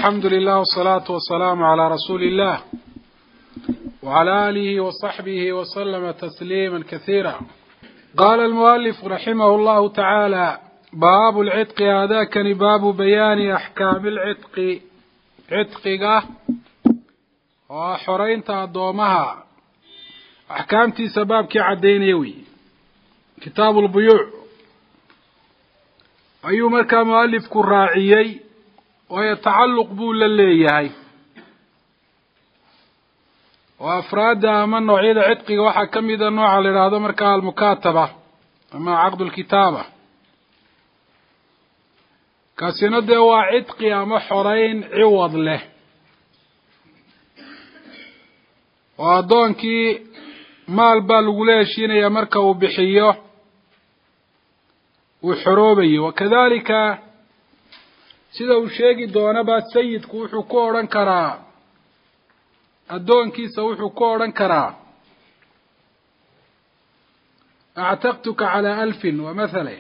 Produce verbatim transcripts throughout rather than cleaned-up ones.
الحمد لله والصلاة والسلام على رسول الله وعلى آله وصحبه وسلم تسليما كثيرا. قال المؤلف رحمه الله تعالى: باب العتق. هذا كان باب بيان أحكام العتق. عتقه وحرين تضومها أحكامتي سبابك عدينيوي. كتاب البيوع أيو مركا مؤلف كراعيي ويتعلق بول الليهي وأفراد من نوعية عتقه وحا كميدا نوع لهذا مركا المكاتبة أما عقد الكتابة كاسيند هو عتقي أما حرين عوض له وأدونكي مال بالغلاشين يا مركا وبحيه وحروبي. وكذلك sida uu sheegi doona ba sayidku wuxuu ku oran karaa adoonkiisa wuxuu ku oran karaa a'taqtuka ala alf wa mathala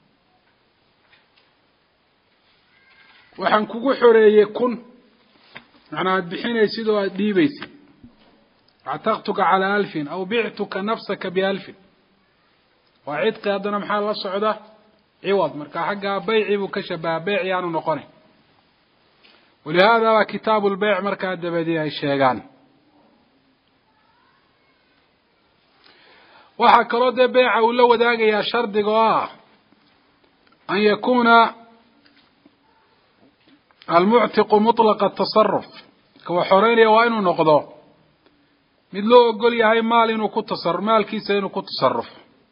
waxaan kugu xoreeyay kun macnaa bixinaysid oo dhiibaysid a'taqtuka ala alf aw bi'tuka nafsaka bi alf wa cidqi hadana maxaa la socda عوض مركا حقا بيعي وكشبه بيع يعني نقني. ولهذا كتاب البيع مركا الدبدية الشيغان وحكى رد بيع ولو داقي يا شرد قواه أن يكون المعتق مطلق التصرف كو حريري وإنه نقضه مدلو قول يا هاي مال إنه كنت تصرف مال كيسا إنه كنت تصرف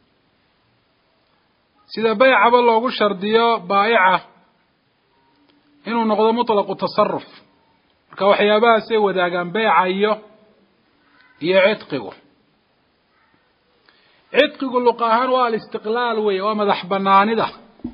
sida bay'aba loogu shardiyo baa'ica inuu noqdo mutlaq tasarruf marka waxyaabaha ay wadaagaan bay'a iyo iyo cidqigu cidqigu luqahan waa istiqlaal way waa madax banaanida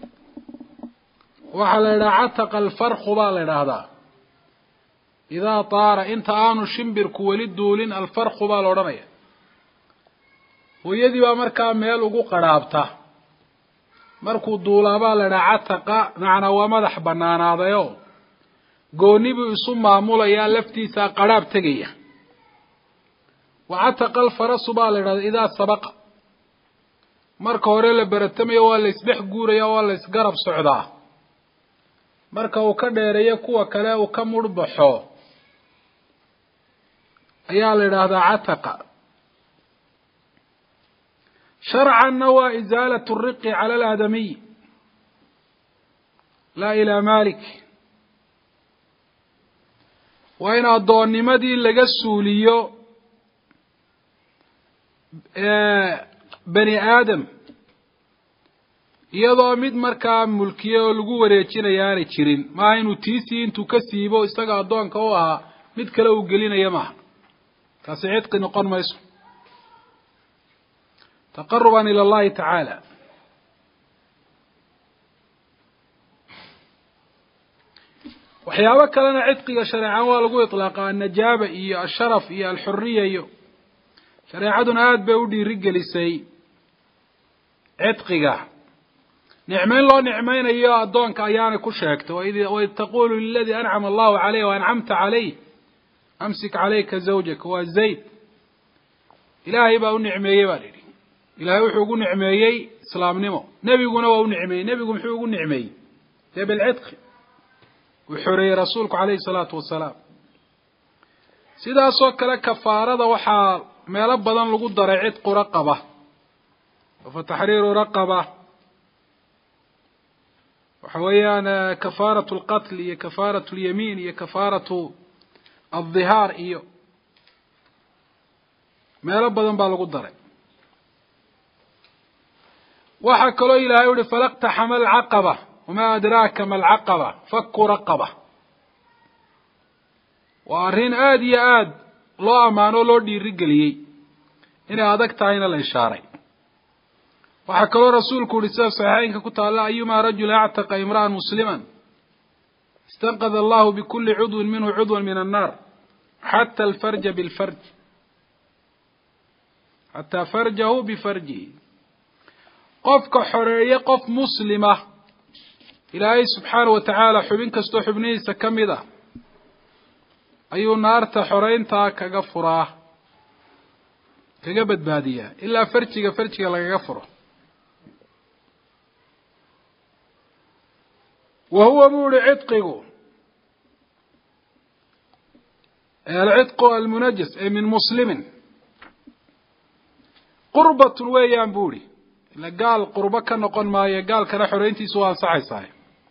waxa la yiraahdaa ataqa al-farq baa la yiraahdaa ida taara inta aanu shimbirku wali duulin al-farq baa la oranaya hooyadii baa markaa meel ugu qaraabta markuu duulaaba la raacataqa macna waa madax banaanaadayo goonibu isu maamulaya laftiisa qaraab tagaya waataqa alfaras baa la raad ida sabaqa marka hore la baratamayo waa la isdhex guuraya waa la isgarab socdaa marka uu ka dheereeyo kuwa kale uu ka mudbaxo ayaa la raahdaa ataqa. شرعا نوى إزالة الرق على الآدمي لا إلى مالك وإن أضعني مدي لقسوليو بني آدم iyadoo mid markaa mulkiyo oo lagu wareejinayo aanay jirin ma inuu tiisi intuu ka siibo isaga adoonka oo ah mid kale uu gelinayo ma taasi cidqi noqon mayso تقربا إلى الله تعالى. وحيابك لنا عتقي شريعة ولقوا إطلاقا النجابة إيا الشرف إيا الحرية إيا شريعتنا آد بودي رجل السي عتقي نعمين الله نعمين إيا الدونك أيانا كشاكت وإذ, وإذ تقول للذي أنعم الله عليه وأنعمت عليه أمسك عليك زوجك هو الزيت إلهي بأو نعمي بالي إلهي وحو ugu nicmeeyay islaamnimo nabiguna waa u nicmeeyay nabigu muxuu ugu nicmeeyay bil cidq wuxuu rasuulku kaleey salaatu wasalaam sidaas oo kale kafaarada waxa meel badan lagu daray cidq raqaba wa tahriir raqaba waxa weeyaan kafaaratu alqatl iyo kafaaratu alyamin iyo kafaaratu adh-dhihar iyo meel badan baa lagu daray waxa kale ilaahay uu falaqta hamal aqaba wama adraaka mal aqaba fakku raqaba wa arin aad iyo aad loo amaano loo dhiiri galiyay inay adag tahay in la ishaaray waxa kale rasuulku uu saxiixaynka ku taala ayuma rajul a'taqa imra'an musliman istanqadha Allah bi kulli 'udwin minhu 'udwan min an-nar hatta al-farj bil farj hatta farjahu bi farjihi قفك حرية قف مسلمة إلهي سبحانه وتعالى حبين كستو حبني سكمدة ayuu naarta xoreyntaa kaga furaa kaga badbaadiyaa ilaa farjiga farjiga lagaga furo. wa huwa buuri cidqigu alcidqu almunajas ee min muslimin qurbatun weeyaan buuri ila gaal qurbo ka noqon maayo, gaalkana xoreyntiisu waa ansaxaysaa.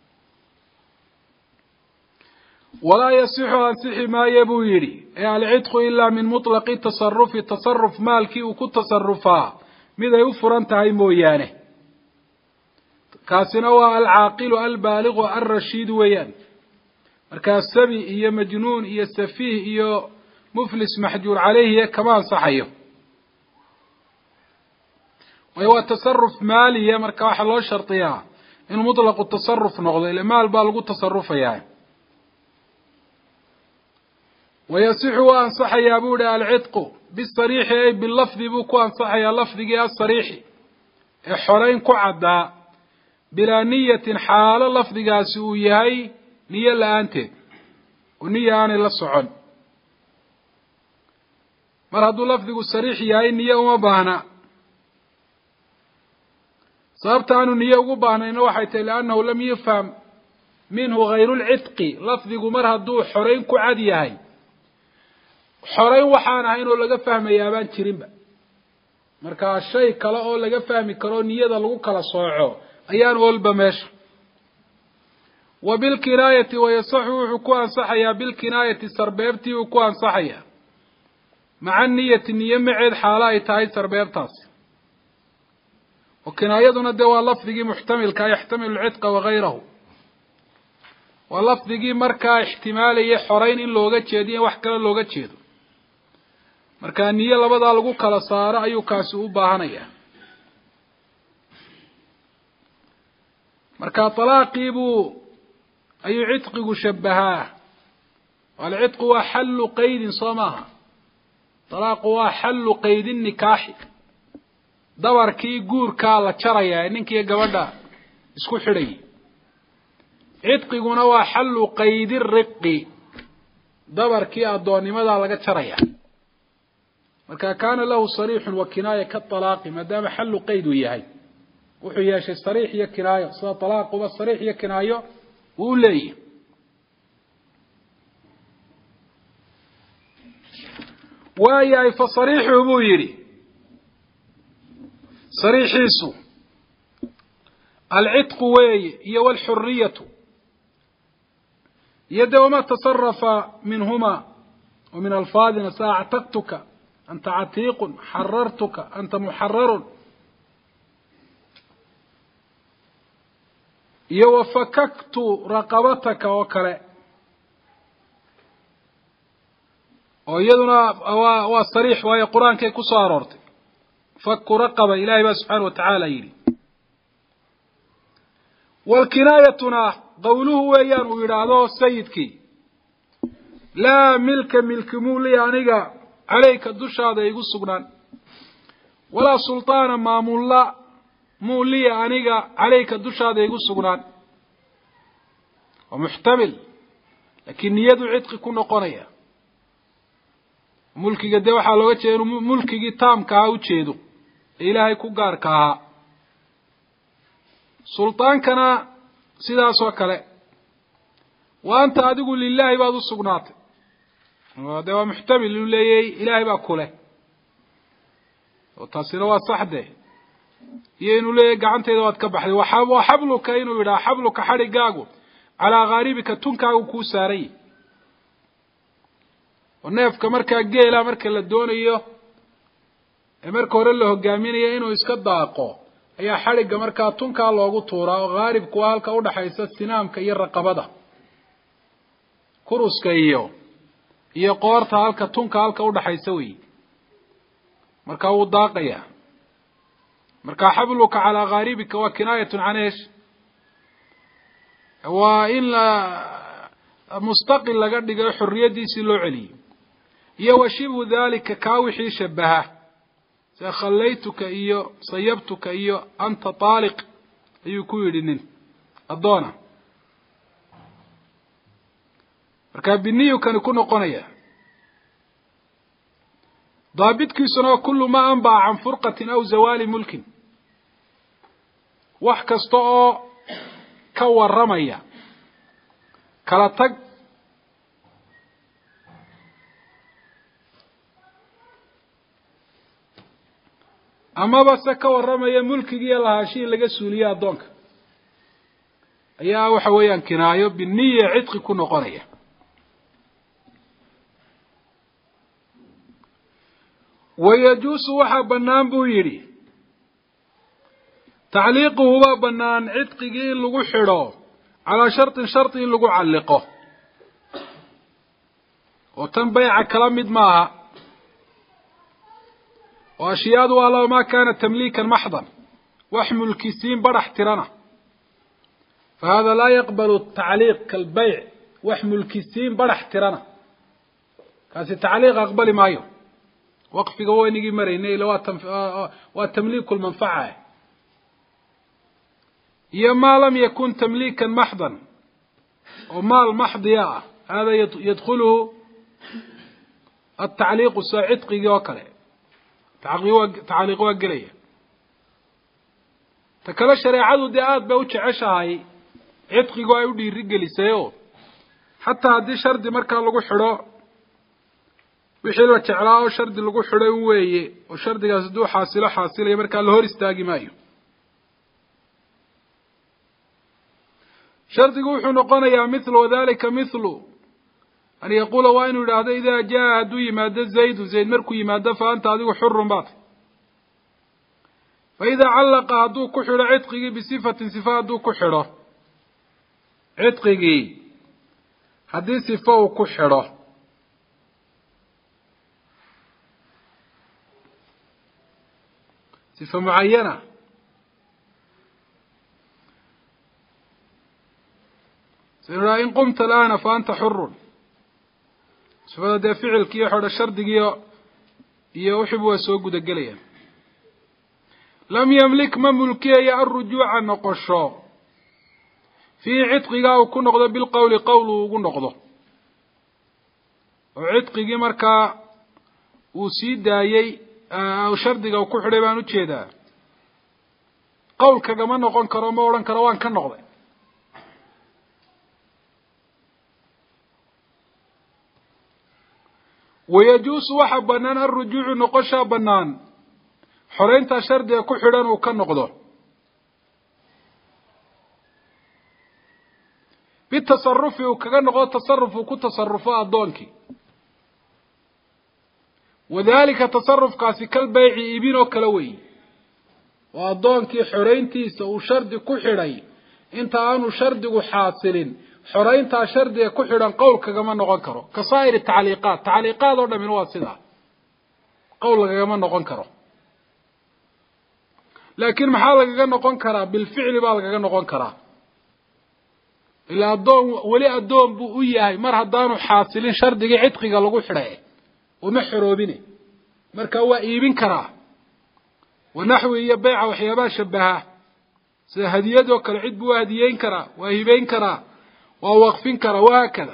walaa yasixu ansixi maayo buu yidhi ee alcidqu ilaa min mutlaqi tasarufi tasaruf maalkii uu ku tasarufaa mid ay u furan tahay mooyaane. kaasina waa alcaaqilu albaaligu alrashiid weeyaan. markaa sabi iyo majnuun iyo safiih iyo muflis maxjuur caleyhi kama ansaxayo. waayo waa tasaruf maaliya, marka waxaa loo shardiyaa inuu mutlaqu tasaruf noqdo, ila maal baa lagu tasarufayaa. wayasixu waa ansaxayaa buu ihi alcidqu bisariixi ay bilafdi buu ku ansaxayaa lafdigii asariixi ee xoreyn ku caddaa bilaa niyatin xaalo lafdigaasi uu yahay niyo la-aanteed oo niya aanay la socon. mar hadduu lafdigu sariix yahay niyo uma baahna. sababta aanu niyo ugu baahnayna waxay tahay liannahu lam yufham minhu hayru lcidqi. lafdigu mar hadduu xoreyn ku cad yahay, xoreyn waxaan ahayn oo laga fahmayaa baan jirinba. markaa shay kale oo laga fahmi karo niyada lagu kala sooco ayaan walba meesha. wa bilkinaayati wayasaxu wuxuu ku ansaxayaa bilkinaayati sarbeebtii uu ku ansaxayaa maca niyati niyo maceed xaalo ay tahay sarbeebtaasi. oo kinaayaduna dee waa lafdigii muxtamilka yaxtamilu alcidqa wagayrahu, waa lafdigii markaa ixtimaalaya xoreyn in looga jeediyo in wax kale looga jeedo. markaa niyo labadaa lagu kala saaro ayuu kaasi u baahanayaa. markaa talaaqii buu ayuu cidqigu shabahaa. alcidqu waa xallu qaydin soo maaha. talaaqu waa xallu qaydin nikaaxi, dabarkii guurkaa la jarayaa ee ninkiiyo gabadha isku xidhayay. cidqiguna waa xallu qaydi riqi, dabarkii addoonnimadaa laga jarayaa. marka kaana lahu sariixun wa kinaaya kaalaaqi, maadaama xallu qayd uu yahay wuxuu yeeshay sariix iyo kinaayo, sida talaaquba sariix iyo kinaayo uu leeyahy. waayahay fa sariixu buu yidhi sariixiisu alcidqu weeye iyo walxuriyatu iyo dee wamaa tasarafa minhuma wa min alfaadina sa actaqtuka anta catiiqun xarartuka anta muxararun iyo wafakaktu raqabataka oo kale, oo iyaduna waa waa sariix waayo qur-aankay ku soo aroortay. faku raqaba ilaahay baa subxaana wa tacaala yidhi. walkinaayatuna qowluhu weeyaan uu yidhaahdo sayidkii laa milka milki muu li aniga caleyka dushaada igu sugnaan, walaa sulطaana maamulla muu liya aniga caleyka dushaada igu sugnaan. waa muxtamil, laakiin niyadu cidqi ku noqonaya. mulkiga dee waxaa looga jeeda inuu mulkigii taamka ahaa ujeedo ee ilaahay ku gaarka ahaa. sulطaankana sidaas oo kale. wa anta adigu lilaahi baad u sugnaatay, dee waa muxtamil inuu leeyahay ilaahay baa kuleh, oo taasina waa saxde. iyo inuu leeyahay gacantayda waad ka baxday. wa xabluka inuu yidhaha xabluka xadhigaagu calaa ghaaribika tunkaagu kuu saaray. oo neefka markaa geela marka la doonayo ee marka hore la hogaaminayo inuu iska daaqo ayaa xadhigga markaa tunkaa loogu tuuraa. oo ghaaribku waa halka udhaxaysa sinaamka iyo raqabada, kuruska iyo iyo qoorta halka tunka halka udhaxaysa wey. markaa wuu daaqayaa. markaa xabluka calaa ghaaribika waa kinaayatun can eesh, waa in la mustaqil laga dhigayo xorriyadiisii loo celiyo. iyo wa shibhu dalika kaa wixii shabaha sida khallaytuka iyo sayabtuka iyo anta taaliq ayuu ku yidhi nin addoona. marka biniyu kan ku noqonaya daabitkiisuna kullu ma anba an furqatin aw zawali mulkin wax kasta oo ka waramaya kala tag ama ba se ka waramaya mulkiga lahaashii laga suuliyo adoonka ayaa waxa weeyaan kinaayo biniya cidqi ku noqonaya ويجوز وحا بنان بو يري تعليقه هو بنان عتقي لغو خيرو على شرط شرط لغو علقه وتن بيع كلام معها واشياء والله ما كانت تمليكا محضا واحمل الكيسين بر احترانه فهذا لا يقبل التعليق كالبيع واحمل الكيسين بر احترانه كاسي تعليق اقبل مايو وقفي قوي نجي مريني لو وتمليك المنفعة يا ما لم يكن تمليكا محضا ومال محض يا هذا يدخله التعليق الساعتقي وكله تعليق وقليه تكلا شريعة ديات بوش عشاي عتقي قوي ودي رجلي سيو حتى هذه شرط مركا لغو حرا wixii la jeclaa oo shardi lagu xidhay weeye oo shardigaas duu xaasilo xaasilay marka la hor istaagi maayo shardigu wuxuu noqonayaa mithlu wadaalika mithlu an yaqula wa inuu yiraahdo idaa jaa haduu yimaado zayd zayd markuu yimaado fa anta adigu xurun baad fa idaa callaqa haduu ku xidho cidqigii bisifatin sifa haduu ku xidho cidqigii haddii sifa uu ku xidho صفة معينة سيرى إن قمت الآن فأنت حر صفة ده فعل كي يحر الشرد يوحب وسوق دقليا لم يملك مملكي الرجوع النقشة في عتقه وكن نقضه بالقول قوله وكن نقضه وعتقه مركا وسيد دايي أو شردك أو كحري بانو تشيدا قول كما نقول كرام وران كروان كنقضي ويجوز وحب بنان الرجوع نقشا بنان حرين تا شردك كحران وكنقضه بالتصرف وكنقض تصرف وكتصرفات دونكي وذلك تصرف كاسي كالبيع إبينو كلوي وأضونكي حرينتيس وشرد كحري انت آنو شرد حاصل حرينتا شرد كحرا قولك كما نغنكرو كصائر التعليقات تعليقات ورد من واسدة قولك كما نغنكرو لكن محالك كما نغنكرا بالفعل بالك كما نغنكرا إلا أدون ولي أدون بؤية مرها دانو حاصلين شرد عتقك لغو حري ومحروبينه marka waa iibin karaa wanaxwi iyo bay'a waxyaaba shabaha sida hadiyado kale cid buu hadiyeyn karaa waa hibeyn karaa waa waqfin karaa waa kada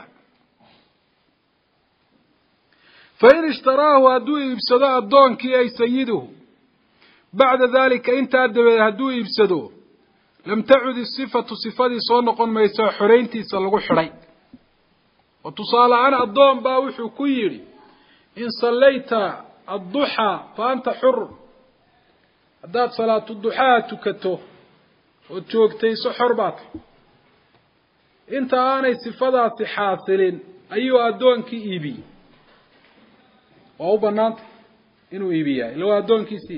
فإن اشتراه هدو يبسدو أدونكي أي سيده بعد ذلك انت هدو يبسدو لم تعد الصفة صفة صنقا ما يسوى حرينتي سلقو حرين وتصال عن أدون باوحو كيري إن صليت الضحى فأنت حر هدات صلاة الضحى تكتو وتوكتي سحر باطل انت آني صفات حاصل أيها أدونك إيبي وهو بنات إنو إيبيا اللي هو أدونك سي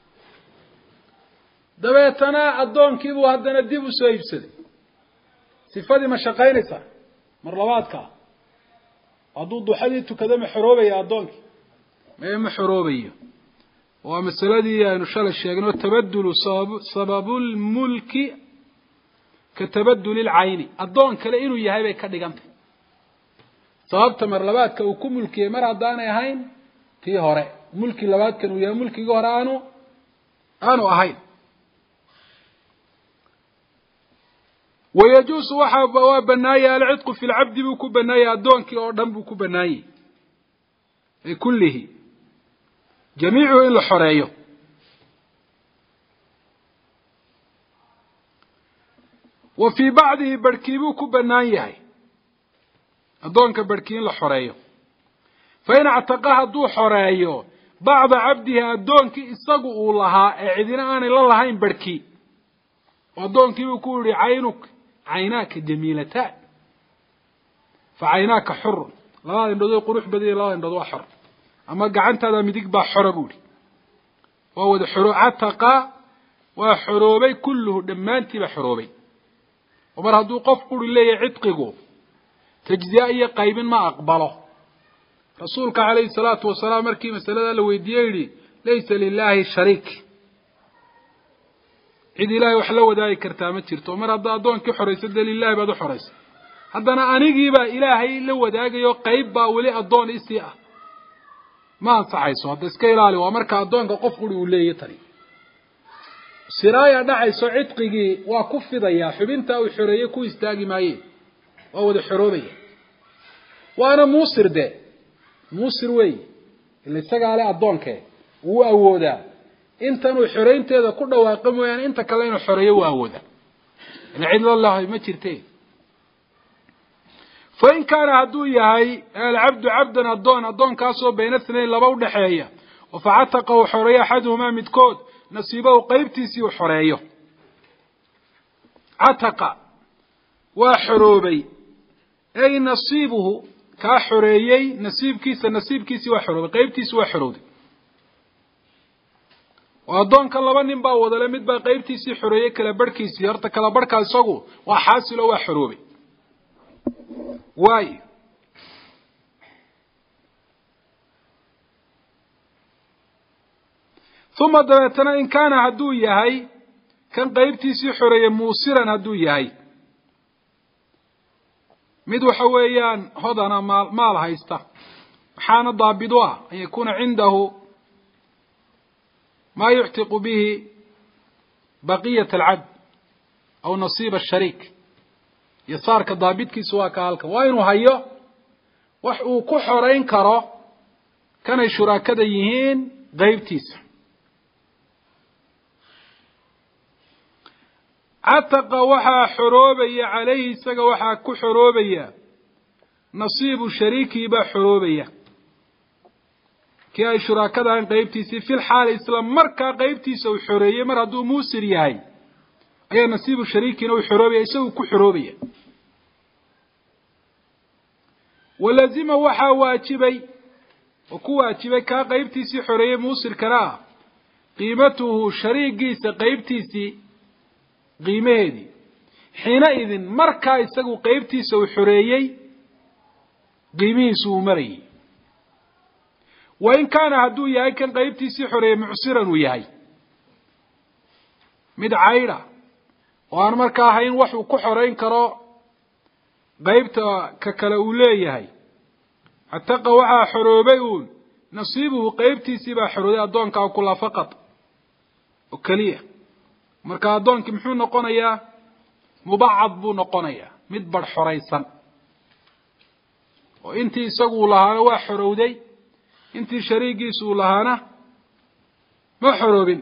دبيتنا أدونك إيبو هدنا الديبو سويبسدي صفاتي مشاقينيسا مرلواتك أدو الضحى تكذا محروبة يا أدونك ما محروبية ومسألة دي نشال الشيخ تبدل سبب الملك كتبدل العين الضون كلا إنو يهيبه كدقانته sababta marlabaadka uu ku mulkiyay mar hadaan ay ahayn tii hore mulki labaadkan uu yahay mulkiga hore aanu aanu ahayn ويجوز وحا بنايا العتق في العبد بكو بنايا أدونك أو دم بكو بنايا كله جميعه إلا حريه وفي بعضه بركيبو كبنايه أدونك بركين لحريه فإن اعتقاها دو حريه بعض عبده أدونك إساقوا لها اعذنا أنا للهين بركي وأدونك يقول عينك عيناك جميلتان فعيناك حر لا يندو قروح بدي لا يندو حر أما قعنت هذا مديك با حربولي وهو ده حرو عتقا وحروبي كله دمانتي بحروبي ومر هدو قف قول لي عتقه تجزئية قيب ما أقبله رسولك عليه الصلاة والسلام مركي مسألة لو يديري ليس لله شريك عيد الله وحلو داي كرتامة جرتو مر هدو أدون كي حريس لله بدو حريس هدنا أنيقي با إلهي لو داقيو قيب با ولي أدون إسيئة ما أنصحيسو هذا اسكيلالي ومركا أدون قف قول لي يتري سرايا دعيسو عتقي وكفضيا حبنتا أو حرية كو استاقي مايه وهو ده حروبية وأنا موسر ده موسر وي اللي استاقى عليه أدونك هو أودا انت نو حرين تيدا كل واقمو يعني انت كلين حرية وأودا العيد الله ما ترتين فإن كان هدو يهي العبد عبدا أدون أدون كاسو بين اثنين لبو دحية وفعتقه حرية حدهما متكود نصيبه قيبتيسي وحريه عتق وحروبي أي نصيبه كحريي نصيب كيس نصيب كيسي وحروبي قيبتيسي وحروبي وأدون كاللبان باوضا لمد با قيبتيسي حريي كلا بركيسي يرتا كلا بركا سوغو وحاسل وحروبي واي ثم دبتنا إن كان هدو يهي كان قيبتيسي حرية موسرا هدو يهي مدو حويان هدنا مال, مال هايستا حان ضابدوا أن يكون عنده ما يعتق به بقية العبد أو نصيب الشريك يصار كضابدك سواك هالك وينو هيو وحو كحرين كرا كان شراكة يهين قيبتيسي عتق وحا حروبيا عليه سقا وحا كحروبيا نصيب شريكي با حروبيا كي اي شراكة عن قيبتيسي في الحال اسلام مركا قيبتيسي وحرية مر هدو موسر ياهي اي نصيب شريكي نو حروبيا يسو كحروبيا ولازم وحا واجبي وكو واجبي كا قيبتيسي حرية موسر كرا قيمته شريكيس قيبتيسي قيمهدي حينئذ مركا يسقو قيبتيسا وحريي قيميسو مري وإن كان هدو ياهي كان قيبتيسي حريي معسرا وياهي مد عايرة وأنا مركا هين وحو كحرين كرا قيبتا ككلاولي ياهي حتى وحا حروبيون نصيبه قيبتيسي با حريي أدونكا وكلا فقط وكليه marka adoonki muxuu noqonayaa mubacad buu noqonayaa mid bar xoreysan oo intii isagu lahaana waa xorowday intii shariigiisu lahaana ma xoroobin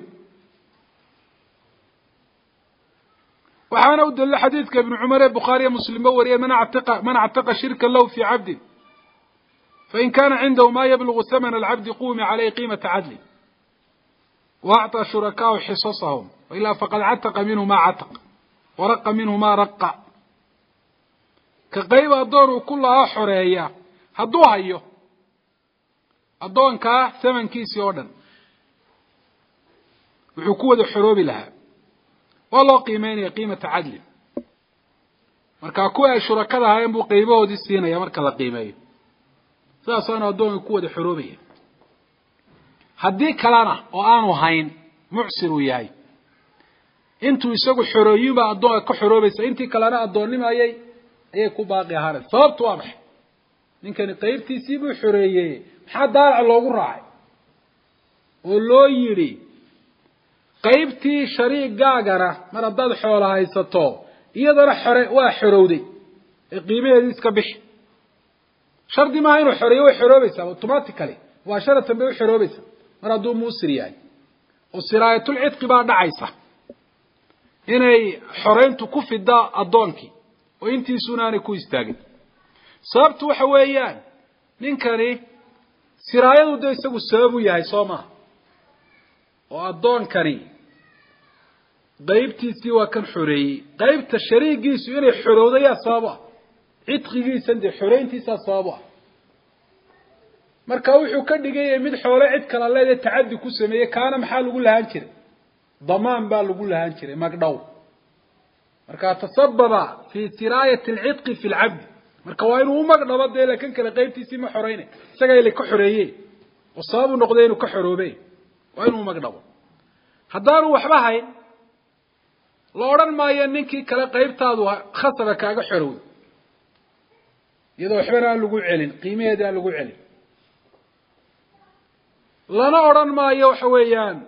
waxaana u dalil xadiidka ibn Umar ee Bukhari iyo Muslim wariye man a'taqa man a'taqa shirkan law fi 'abd fa in kana 'indahu ma yablughu thaman al-'abd qumi 'alayhi qimata 'adli وأعطى شركاء حصصهم وإلا فقد عتق منه ما عتق ورق منه ما رق كقيب الدور كلها حرية هدوها أيوه الدون كا ثمن كيس يوردن وحكوة الحروب لها والله قيمين قيمة عدل مركا كوة شركاء هاي ينبو قيبه ودي السينة يا مركا لقيمين ساسانا الدون كوة الحروبية haddii kalena oo aanu hayn mucsir u yahay intuu isagu xorooyinba adoon ka xoroobaysa intii kalena adoonimayay ayay ku baaqi ahaan sababtu waa maxay ninkani qaybtiisii buu xoreeyay maxaa daalac loogu raacay oo loo yiri qaybtii shariigaagana mar haddaad xoolo haysato iyadana xore waa xorowday ee qiimaheedii iska bixi shardi maaha inuu xoreeyo way xoroobaysaa automatically waa sharatan bay u xoroobaysaa mar hadduu muusir yahay oo siraayatul cidqi baa dhacaysa inay xoreyntu ku fidaa addoonkii oo intiisuuna aanay ku istaagin sababtu waxa weeyaan ninkani siraayadu de isagu sabab u yahay soo maaha oo addoonkani qaybtiisii waa kan xoreeyey qaybta shariigiisu inay xorowda yaa sabab ah cidqigiisan dee xoreyntiisaa sabab ah marka wuxuu ka dhigayay mid xoole cid kala leedahay tacaddi ku sameeyey kaana maxaa lagu lahaan jiray damaan baa lagu lahaan jiray magdhow marka tasababa fi siraayati alcidqi fi alcabd marka waa inuu u magdhabo dee laakiin kale qaybtiisii ma xoreynay isaga ilay ka xoreeyey oo sabab u noqday inuu ka xoroobay waa inuu magdhabo haddaanu waxba hayn la odhan maayo ninkii kale qaybtaadu khasaba kaaga xorowday iyadoo waxbana aan lagu celin qiimaheeda aan lagu celin lana odhan maayo waxa weeyaan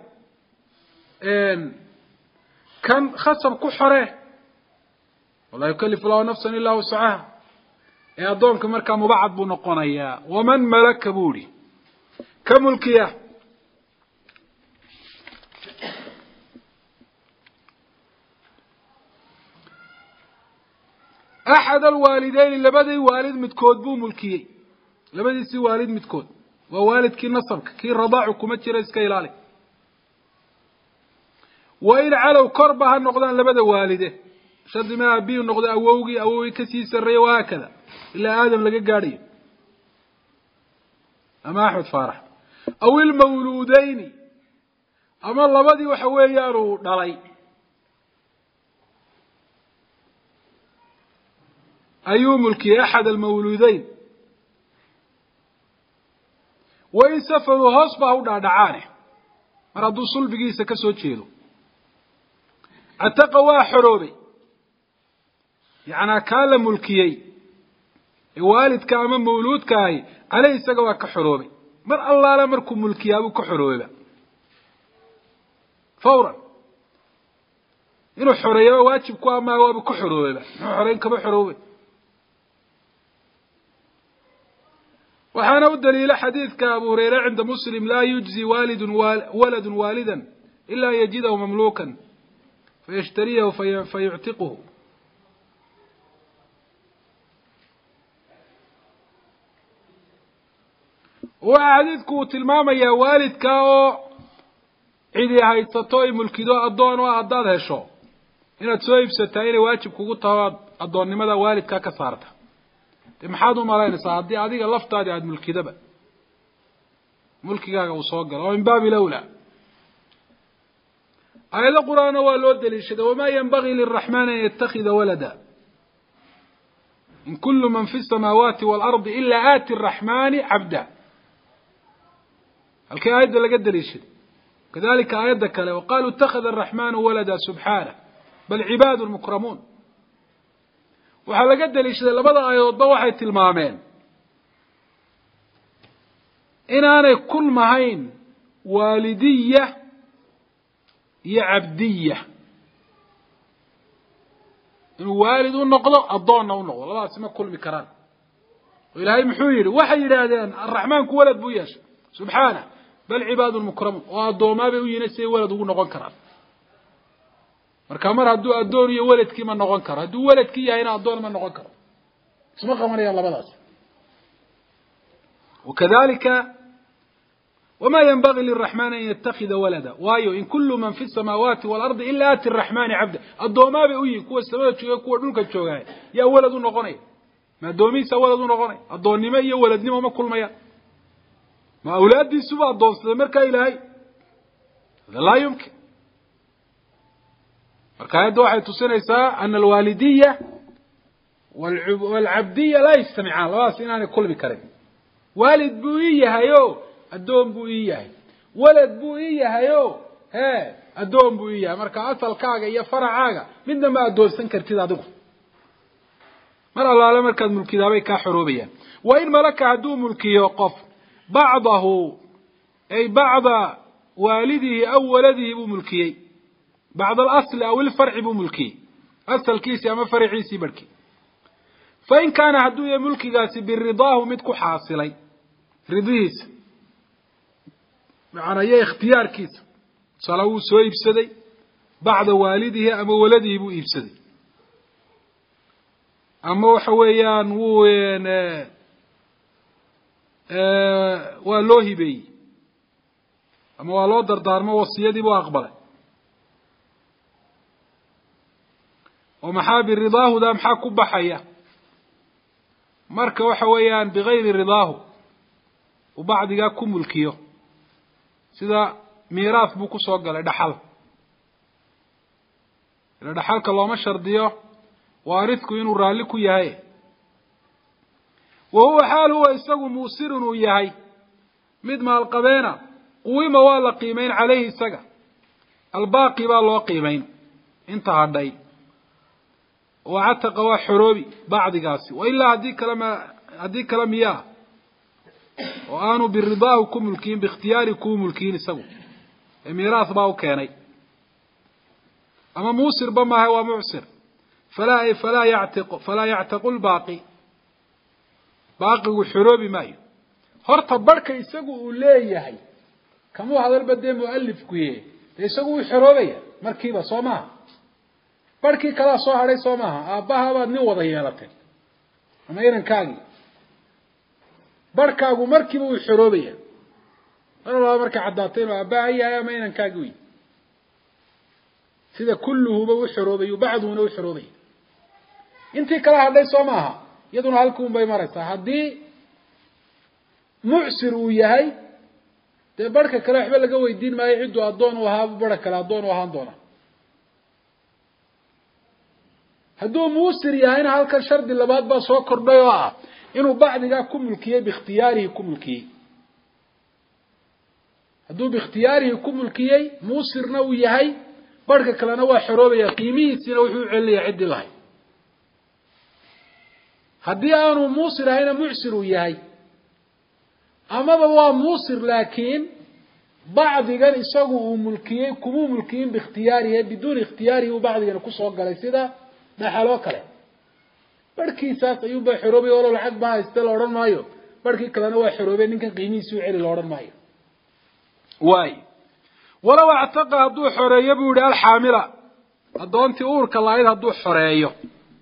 kan khasab ku xore walaa yukallifu llahu nafsan ilaa wuscaha ee addoonka markaa mubacad buu noqonayaa waman malaka buu ihi ka mulkiya axad alwaalideyni labadii waalid midkood buu mulkiyey labadiisii waalid midkood waa waalidkii nasabka kii radaacu kuma jira iska ilaali wa in calow korba ha noqdaan labada waalide shardi ma aabiyu noqdo awowgii awowgii kasii sarreeya wahaakada ilaa aadam laga gaadhayo ama axmed faarax aw ilmawluudeyni ama labadii waxa weeyaan uu dhalay ayuu mulkiyey axad almawluudeyn wain safaruu hoos baa u dhaadhacaane mar hadduu sulbigiisa ka soo jeedo cataqa waa xoroobay yacnaa kaa la mulkiyey ee waalidka ama mawluudka ahi caleyh isaga waa ka xoroobay mar allaala markuu mulkiyaabuu ka xoroobayba fawran inuu xoreeyaba waajib ku amaa waaba ka xoroobayba muxuu xoreyn kaba xoroobay waxaana u daliila xadiidka abu hurayre cinda muslim laa yujzi waalidun waladun waalidan ila an yajidahu mamluukan fayashtariyahu fayuctiquhu waxa xadiidku uu tilmaamayaa waalidka oo cidi haysato ay mulkido addoon o haddaad hesho inaad soo iibsataa inay waajib kugu taho addoonnimada waalidkaa ka saarta de maxaad u malaynaysaa haddii adiga laftaadi aada mulkidaba mulkigaaga uu soo galo oo min baabi lawlaa aayado qur-aanna waa loo daliishaday wamaa yanbagii liraxmaani an yatakida walada in kulu man fi samaawaati waalardi ilaa aati araxmaani cabda halkii aayadda laga daliishaday kadalika aayadda kale waqaaluu itakada araxmaanu walada subxaanah bal cibaadu mukramuun waxaa laga daliishaday labada aayadoodba waxay tilmaameen inaanay kulmahayn waalidiya iyo cabdiya inuu waalid u noqdo addoonna u noqdo labadaasi ma kulmi karaan oo ilaahay muxuu yidhi waxay yidhaahdeen arraxmaanku walad buu yeeshay subxaanah bal cibaadun mukramuun oo addoomaa bay u yihiin siday walad ugu noqon karaan marka mar hadduu addoon iyo waladkii ma noqon karo hadduu waladkii yahayna addoon ma noqon karo isma qabanayaan labadaas wakadalika wamaa yanbagii liraxmaani an yatakida walada waayo in kulu man fi samaawaati waalardi ila aati araxmaani cabda addoomaa bay u yihiin kuwa samada jooga kuwa dhulka joogaay yaa walad u noqonaya ma addoomihiisa walad u noqonaya addoonnimo iyo waladnimo ma kulmayaan ma awlaaddiisuba addoonsaday markaa ilaahay hada laa yumkin marka ayadda waxay tusinaysaa ana alwaalidiya waalcabdiya laa yajtamicaan labadaas inaanay kulmi karin waalid buu ii yahay o addoon buu ii yahay walad buu ii yahay o he addoon buu ii yahay marka asalkaaga iyo faracaaga midna ma addoonsan kartid adigu mar allaale markaad mulkidaabay kaa xoroobayaan wa in malaka hadduu mulkiyo qof bacdahu ay bacda waalidihi aw waladihi buu mulkiyey bacd alasli aw ilfarci buu mulkiyey أصل كيسي أما فرعيسي بركي فإن كان هدوية ملكي قاسي بالرضاه مدكو حاصلي رضيس معنى يا اختيار كيس صلاه سوى يبسدي بعد والده أما ولده يبو يبسدي أما وحويان وين أه والله بي أما والله دردار ما وصيدي بو أقبله ومحاب الرضاه دا محا كبحية مركة وحويان بغير رضاه وبعد جا كملكيه سيدا ميراث بو كسوغل دحل إلا دحلك الله ما شرديه وارثك إنو رالكو يهي وهو حال هو إساقو موسر يهي مد ما القبينة قويمة والا قيمين عليه إساقا الباقي بالله قيمين انتهى الدين وعتق وحروبي بعد قاسي وإلا هديك لما هديك لم إياه وآنوا بالرضاه كملكين باختيار كملكين إساقو ميراث باو كاني أما موسر بما هو معسر فلا فلا يعتق فلا يعتق الباقي باقي وحروبي ماي هرت بركة يسقوا ليه كم هذا البدء مؤلف كويه يسقوا حروبية مركبة صومها بركي كلا صو هذي صومها أباها بعد نوضه يالته أما يرن كاجي بركة ومركبة وحروبية أنا بركة عداتين وأباها هي ما يرن كاجي سيدا كله بوحروبي وبعضه وحروبي انتي كلا هذي صومها يدون هالكون بيمارسة هدي معسر وياهي تبارك كلا حبل جوي الدين ما يعدوا الدون وهاب برك لا الدون وهان دونا هدو موسر ياهين هالك الشرط اللي بعد بس هو كربيوه إنه بعد جا كم ملكية باختياره كم ملكية هدو باختياره كم ملكية موسر نوياهي برك كلا نوا حروبي قيمي سنوي علي عد الله هدي أنا موسر هنا معسر وياي أما هو موسر لكن بعض جان يسووا ملكيه كمو ملكيين باختياره بدون اختياره وبعض جان كسر جالس ده ده حلو كله بركي ساق يوبا حروبي ولا العقد ما يستل أوران مايو بركي كلا نوا حروبي نك قيمي سوي على الأوران مايو واي ولو اعتقد هدو حرية بودي الحاملة هدون تقول كلايد هدو حرية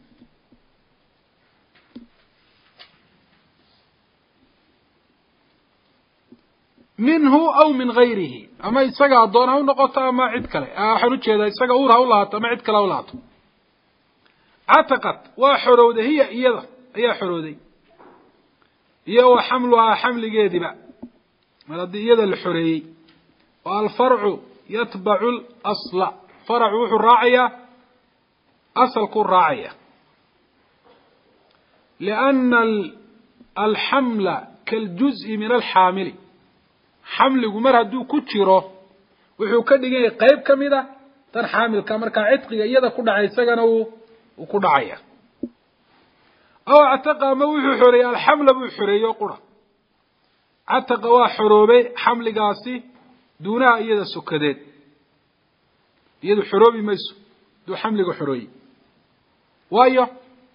منه أو من غيره أما يسقى الدون أو نقطة ما عد كله حنوش هذا يسقى أورها ولا ما عد كله ولا عتقت وحرودة هي إيضا هي حرودة هي وحملها حمل جيد بقى مرضي إيضا الحرية والفرع يتبع الأصل فرع وحو الراعية أصل كل راعية لأن الحمل كالجزء من الحامل حمل جمر هدو كتيره وحو كدقين قيب كميدة تن حامل كمركا عتقية إيضا كل عيساقنا وكل عيا أو اعتقى موحو حرية الحمل بو حرية وقرى عتقى وحروبي حمل قاسي دونها إيضا سكدين إيضا حروبي ميسو دو حمل حروي وايو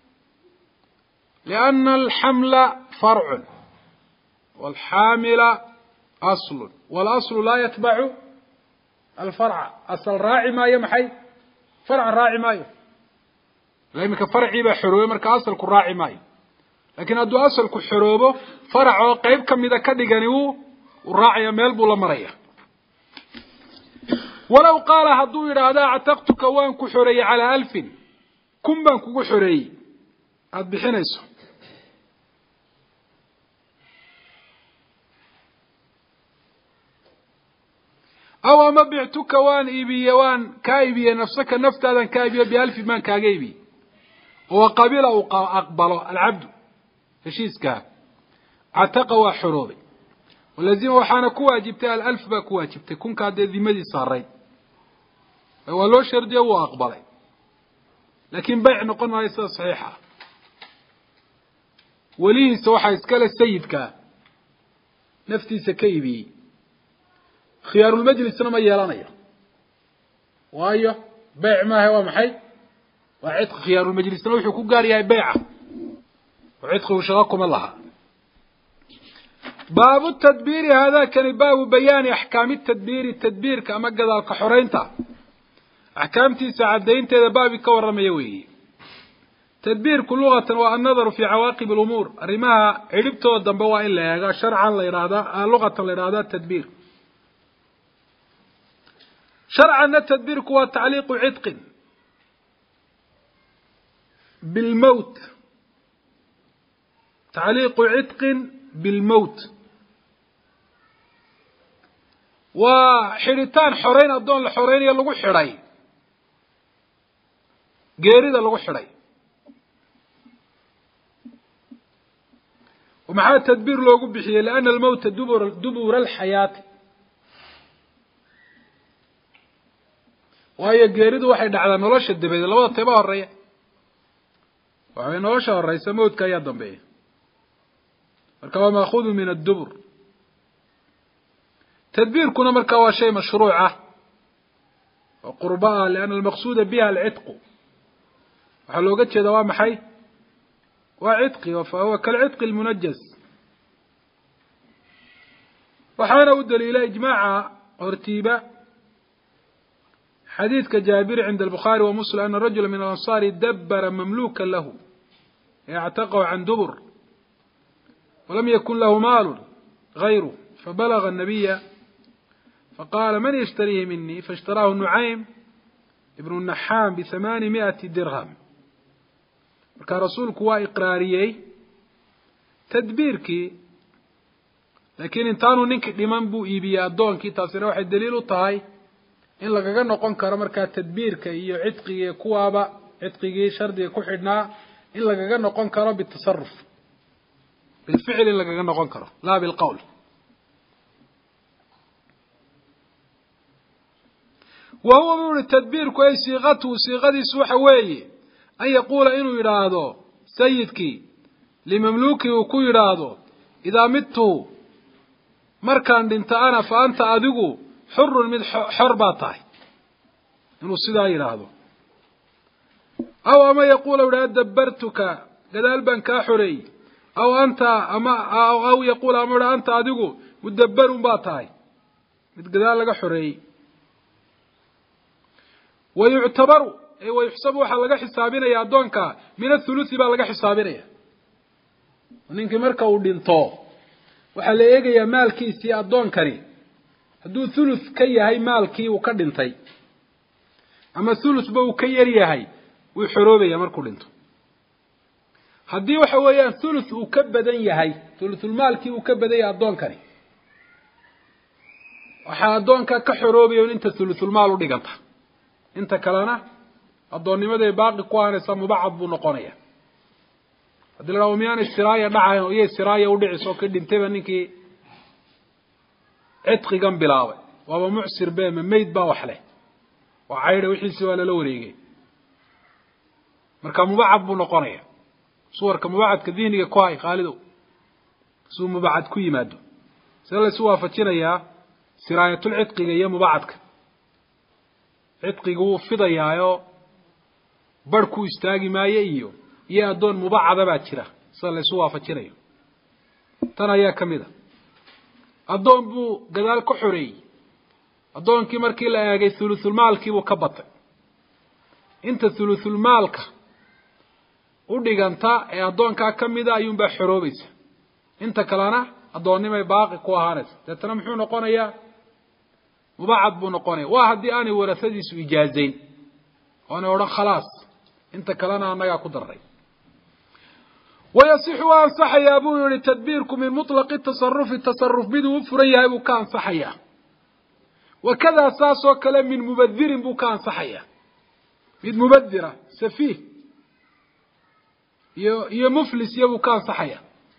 لأن الحمل فرع والحامل أصل والأصل لا يتبع الفرع أصل راعي ما يمحي فرع راعي مايو لأنك فرعي بحروبه مركا أصل كراعي مايو لكن أدو أصل كحروبه فرع قيب كم إذا كدقانيو والراعي ميلبو لمريه ولو قال هدو إلى هذا اعتقتك وان كحري على ألف كم بان كحري هاد بحنيسو أو ما بعتك وان إيبي وان كايبي نفسك نفت هذا كايبي بألف من كايبي وقبل أو أقبل العبد فشيس كا اعتق وحروبي والذين وحانا كوا جبتها الألف باكوا جبتها كون كاد ذي مدي صاري ولو شردي هو أقبله لكن بيع نقول ما يصير صحيحة وليه سوحة يسكال السيد كا نفتي سكيبي خيار المجلس ما يلانيا وايو بيع ما هو محي وعتق خيار المجلس نوحي كقاري هاي بيعة وعتق وشغاكم الله. باب التدبير هذا كان باب بيان أحكام التدبير التدبير كما قد الكحورينتا أحكامتي سعدين تذا باب كور رميوي تدبير كل لغة والنظر في عواقب الأمور رماها عربته الدنبوا إلا شرعا لإرادة لغة الإرادة التدبير شرعا التدبير هو تعليق عتق بالموت تعليق عتق بالموت وحريتان حرين الدون الحرين يلقوا حري جيريد يلقوا حري ومع التدبير لوجو بحيه لأن الموت دبر دبر الحياة وهي جيريد واحد على نلاش الدبيد لو تباه الريح وعلى نلاش الرئيس موت كيادم به مركوا مأخوذ من الدبر تدبير كنا مركوا شيء مشروعة وقرباء لأن المقصود بها العتق وحلو قد دوام حي وعتق فهو كالعتق المنجز وحانا الدليل إجماع ارتيبة حديث كجابر عند البخاري ومسلم أن الرجل من الأنصار دبر مملوكا له يعتقه عن دبر ولم يكن له مال غيره فبلغ النبي فقال من يشتريه مني فاشتراه النعيم ابن النحام بثمانمائة درهم وكان رسولك وإقراريي تدبيرك لكن انتانو ننك لمن بو إيبيا الدون كي تاسير واحد دليل طهي إن لقاقا نقون كرمركا تدبيرك إيو عتقي كوابا عتقي شردي كوحدنا إن لقاقا نقون كرم بالتصرف بالفعل إن لقاقا نقون كرم لا بالقول وهو من التدبير كوي صيغته صيغتي سوحوي أن يقول إنه يرادو سيدك لمملوكي وكو يرادو إذا مت مركان دنت أنا فأنت أدقو حر من حرباتاي إنه صدا يرادو أو أما يقول أولا دبرتك قدال بنكا حري أو أنت أما أو, أو يقول أمرا أنت أدقو مدبر باتاي متقدال لك حري ويعتبر ويحسب waxa laga xisaabinaya adoonka min athuluthi ba laga xisaabinaya ninka marka uu dhinto waxa la eegaya maalkiisii adoonkani haduu thuluth ka yahay maalkii uu ka dhintay ama thuluth ba uu ka yar yahay uu xoroobaya markuu dhinto hadii waxa weeyaan thuluth uu ka badan yahay thuluthul maalkii uu ka badan yahay adoonkani waxa adoonka ka xoroobaya inta thuluthul maal u dhiganta inta kalena adoonnimada baaqi ku aanaysa mubacad buu noqonaya hadii la umiyaan istiraaya dhacayo iyo istiraaya u dhiciso ka dhintayba ninkii cidqigan bilaabay waa mucsir bee mayd ba wax leh waa ayre wixii wala la wareegay marka mubacad buu noqonaya suwarka mubacadka diiniga ku ay qaalido suu mubacad ku yimaado sida la soo waafajinaya siraayatul cidqiga iyo mubacadka cidqigu fidayaayo barku istaagi maayo iyo iyo adoon mubacada baa jira sida la soo waafajinayo tan ayaa kamida adoon buu gadaal ku xurey adoonkii markii la eegay thuluthul maalkii buu ka batay inta thuluthul maalka u dhiganta ee adoonka kamida ayuu ba xoroobaysa inta kalena adoonnimay baaqi ku ahaanaysa dadna muxuu noqonayaa mubacad buu noqonaya waa hadii aanay warasadiisu ijaazayn oo oran khalaas انت كلنا انغا كدري ويصح وان صحيا ابو يري تدبيركم من مطلق التصرف التصرف بدو فريا ابو كان صحيا وكذا اساسو كلام من مبذر ابو كان صحيا بيد مبذره سفيه يا مفلس يا ابو كان صحيا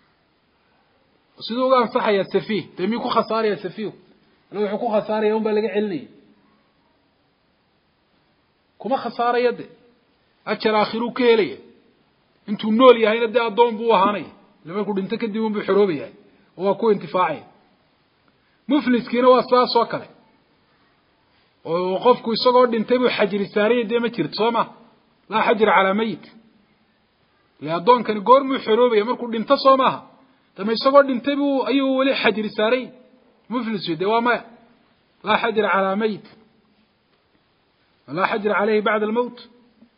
وسيدو كان صحيا سفيه تميكو خساره يا سفيه لو يحكو خساره يوم بلغ علني كما خساره يد أجر آخره كيليه أنتم نول يا هنا ده الضوء بوهاني لما يكون أنت كديهم بحروبيه هو كو انتفاعي مفلس كنا واساس وكله وقفكوا يسقط أنت بحجر السارية ده ما ترتصمه لا حجر على ميت لأدون كان قرم حروبي يمركو دينتا معها تما يسوى دينتبو أيه ولي حجر ساري مفلس دوامه لا حجر على ميت لا حجر عليه بعد الموت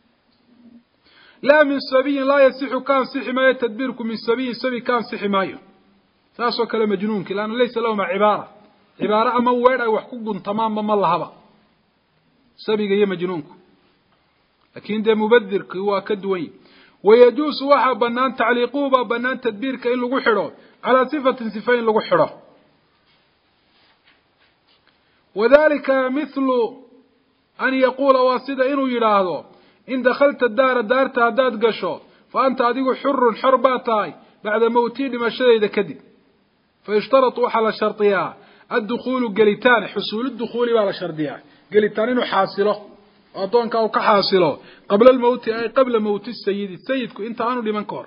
لا من سبي لا يصح كان صح ما تدبيركم من سبي سبي كان صح مايو ساسو كلام مجنون لأنه ليس له مع عبارة عبارة أما وين أو حقوق تمام ما الله هبا سبي جاي مجنونكم لكن ده مبذر هو كدوين ويجوز واحد بنان تعليقوبة بنان تدبير كإن لغو حرو على صفة صفين لغو حرو وذلك مثل أن يقول واسدة إنه يراهدو إن دخلت الدار الدار تعداد قشو فأنت أديك حر حرباتاي بعد موتين لما شديد كذب فيشترط على شرطيها الدخول قليتان حصول الدخول على شرطيها قليتان إنه حاصله أعطونك أو كحاصله قبل الموت أي قبل موت السيد السيد أنت عنه لمن كور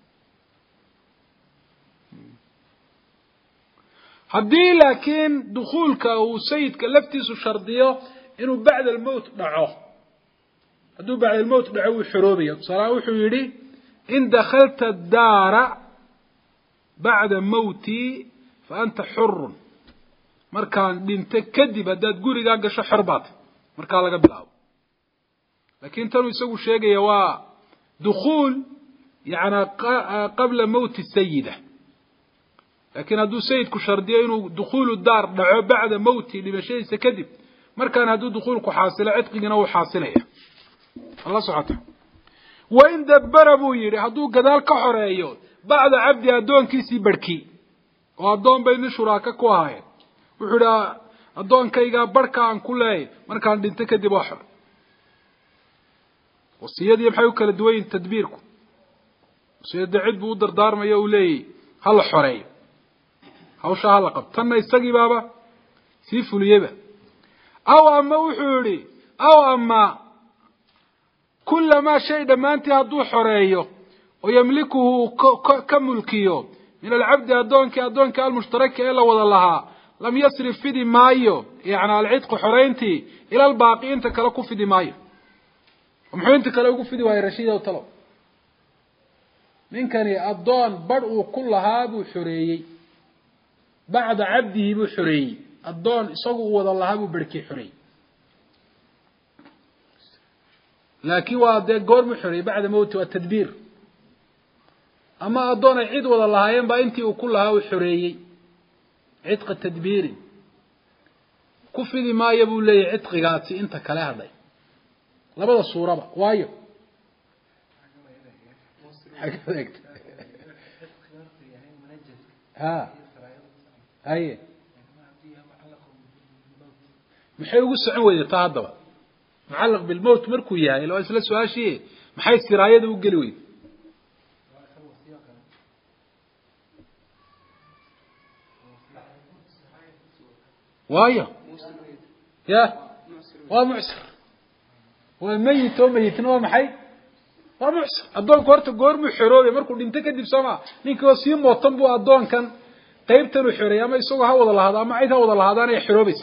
هدي لكن دخولك أو سيدك لفتيس شرطيه إنه بعد الموت دعوه هدو بعد الموت دعوه حروبية صراحة حيري إن دخلت الدار بعد موتي فأنت حر مركان بنت كذب داد قولي قاقش حربات مركان لقى بلاو لكن تنو يسوي شيء يوا دخول يعني قبل موت السيدة لكن هدو سيد كشرديه إنه دخول الدار دعوه بعد موتي لمشي سكذب مركان هدو دخولك حاصلة عتقنا وحاصلة الله سبحانه وإن دبر أبو يري هدو قدال كحرية بعد عبد أدون كيسي بركي وأدون بين شراكة كواهي وحدا أدون كيغا بركة عن كله مركان دين تكدي بحر والسيادة يبحيوك لدوين تدبيركم السيادة عد بودر دار ما يولي هلا حرية هوشا هلا قب تنا يستقي بابا سيفو ليبا أو أما وحوري أو أما كل ما شيء دمانتي هدو حرية ويملكه كملكيه من العبد أدونك أدونك المشترك إلا وضلها لم يصرف في دمايه يعني العتق حرينتي إلى الباقي أنت كلاكو في دمايه ومحوينت كلاكو في دمايه رشيدة وطلب من كان أدون بدء كل هذا حرية بعد عبده بحرية أدون إصاقه وضلها بركي حرية لكن وهذا قرم حرية بعد موته والتدبير أما أدون عيد والله ينبا أنتي وكلها وحرية عتق التدبير كفدي ما يبو لي عتق قاتي أنت كلا هذا لبدا الصورة بقى وايو ها أي محي يقص عوية تعضب معلق بالموت مركو يعني لو أسأل سؤال شيء محي السراية ده وقلوي وايا يا ومعسر والميت وميت نوع محي ومعسر أدون كورت قرم حروبي مركو دينت كدب سما نيك وسيم وطنبو أدون كان قيبتلو حرية ما يسوق هذا الله هذا ما عيد هذا الله هذا أنا حروبيس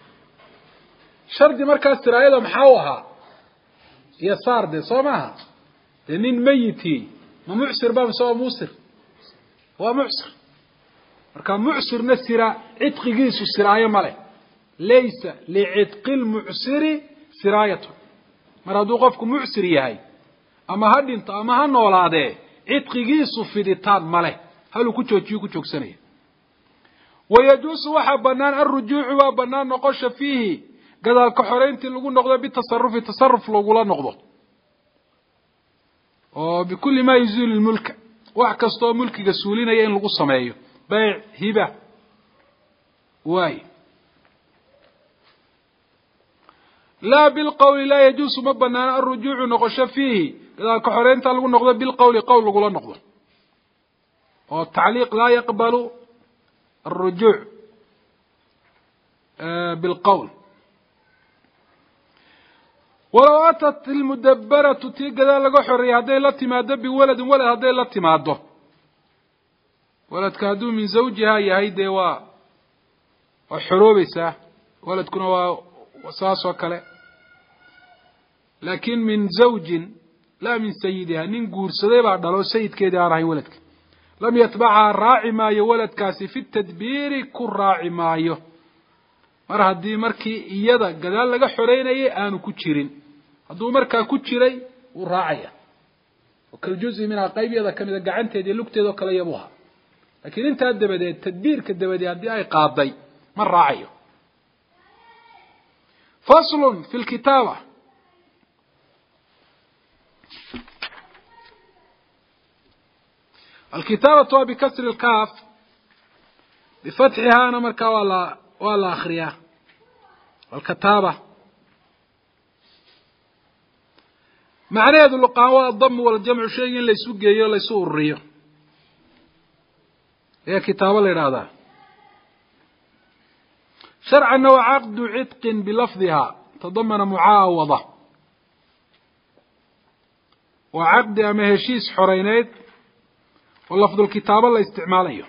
شرد مركز ترايد محاوها يسار دي صومها لأنين ميتي ما معسر باب سوا موسر هو معسر مركان معسر نسرا عتق جيس السراية ماله ليس لعتق المعسر سراية مرادو قفكم معسر يهي أما هاد انت أما هالنولاده عتق جيس في ديتان ماله هلو كتشو تيو كتشو سنية ويجوز واحد بنان الرجوع وبنان نقش فيه قدال كحرينتي لغو نقضه بالتصرف التصرف لغو لا نقضه وبكل ما يزول الملك وعكستو ملك قسولين يين لغو سمايه بيع هبة واي لا بالقول لا يجوز مبنى الرجوع نقش فيه قدال كحرينتي لغو نقضه بالقول قول لغو لا نقضه والتعليق لا يقبل الرجوع بالقول ولو أتت المدبرة تيجا لقى حرية هذه لا تماده بولد ولا هذه لا تماده ولد كادو من زوجها يهي دوا وحروبسة ولد كنا وساس وكله لكن من زوج لا من سيدها ننقور سديبا دلو سيد كيدي راهي ولدك لم يتبعها راعي مايو ولد كاسي في التدبير كل راعي مايو mar haddii markii iyada gadaal laga xoreynayay aanu ku jirin hadduu markaa ku jiray uu raacaya oo kal juz'i min qaybiyada kamida gacanteedii lugteedo kala yabuha laakiin inta dabadeed tadbiirka dabadeed haddii ay qaaday ma raacayo faslun fi alkitaba الكتابة بكسر الكاف بفتحها أنا مركا ولا ولا آخرها الكتابة معنى هذا اللقاء الضم والجمع شيء ليس جيا ليس الرية هي كتابة لهذا شرعا وعقد عتق بلفظها تضمن معاوضة وعقد أمهشيس حرينيت واللفظ الكتابة لا استعماليه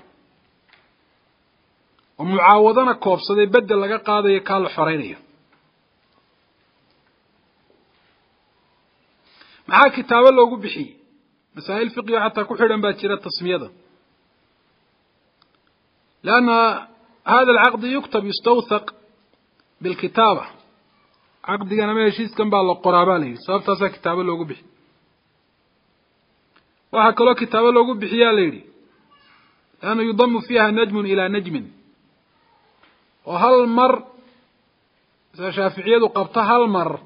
ومعاوضنا كوبصدي بدل لغا قاداyo ka la xoreynayo maxaa kitaabo loogu bixiyay masaa'il fiqhi hatta ku xidhan baa jira tasmiyada لأن هذا العقد يكتب يستوثق بالكتابة عقد أنا ما يشيس كان بالله قرابانه سبب تاسا كتابة لوgu bixi waxa kale kitaabo loogu bixiyaa leeyahay أنا يضم فيها نجم إلى نجم وهل مر شافعية قبطة هل مر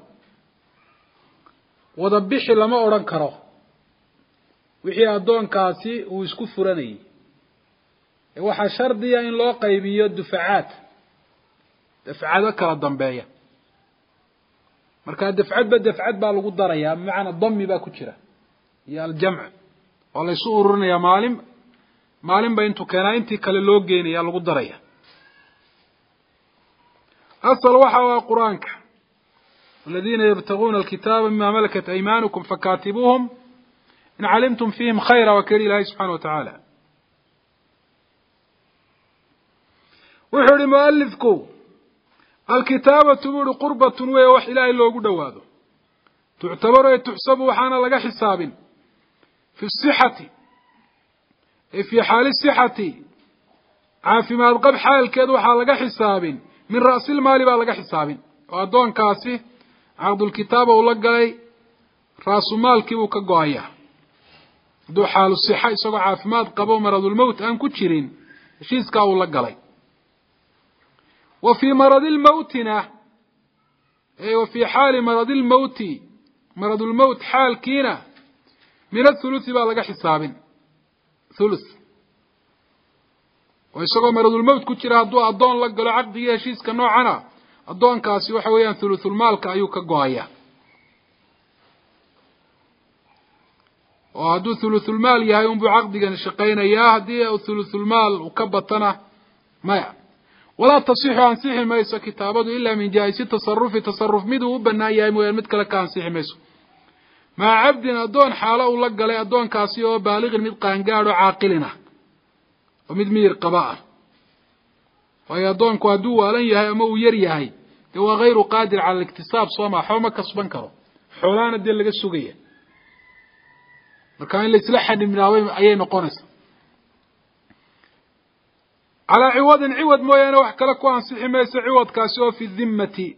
وضبح لما أوران كرو وحي أدون كاسي ويسكو فراني وحا شردية إن لو قيبية دفعات دفعات كرا الضنباية مركا دفعات بدفعات بالغو الضرية معنى الضم با كتشرة يا الجمع والله يسورنا يا مالم مالم بينتو كانا انتي كاللوغين يا لغو الضرية أصل وحوى قرآنك الذين يبتغون الكتاب مما ملكت أيمانكم فكاتبوهم إن علمتم فيهم خيرا وكري الله سبحانه وتعالى وحر مؤلفكم الكتابة تبور قربة ويوحي إلهي اللي قد واده تعتبر وتحسب وحانا لغا حساب في الصحة في حال الصحة عافي ما القب حال كذا وحال لغا حساب من رأس المال بقى لغا حساب وأدون كاسي عقد الكتابة ولقلي رأس مال كيبو كقوايا دو حال الصحة يسوى عافمات قبو مرض الموت أن كتشرين شيس كاو لقلي وفي مرض الموتنا أي وفي حال مرض الموت مرض الموت حال كينا من الثلث بقى لغا حساب ثلث ويسوى مرض الموت كتير هدو أدون لقلو عقدي هشيس كنوعنا أدون كاسي وحويا ثلث المال كأيو كقوايا وهدو ثلث المال يهيون بعقدي نشقين إياه دي أو ثلث المال وكبتنا ما ولا تصيح عن سيح ميسو كتابه إلا من جائز تصرف تصرف مدو بنا يايمو يلمدك لك عن سيح ميسو مع عبد أدون حاله لقلي أدون كاسي وبالغ المدقان قالوا عاقلنا ومدمير قبائر ويضونك ودوا لن يهي أمو يريهي هو غير قادر على الاكتساب صوما حوما كسبان كرو حولان الدين لغا السوقية مكان اللي سلحة من أيين قونس على عوض عوض مويانا وحكالك وانسيحي ميسا عوض كاسيو في الذمة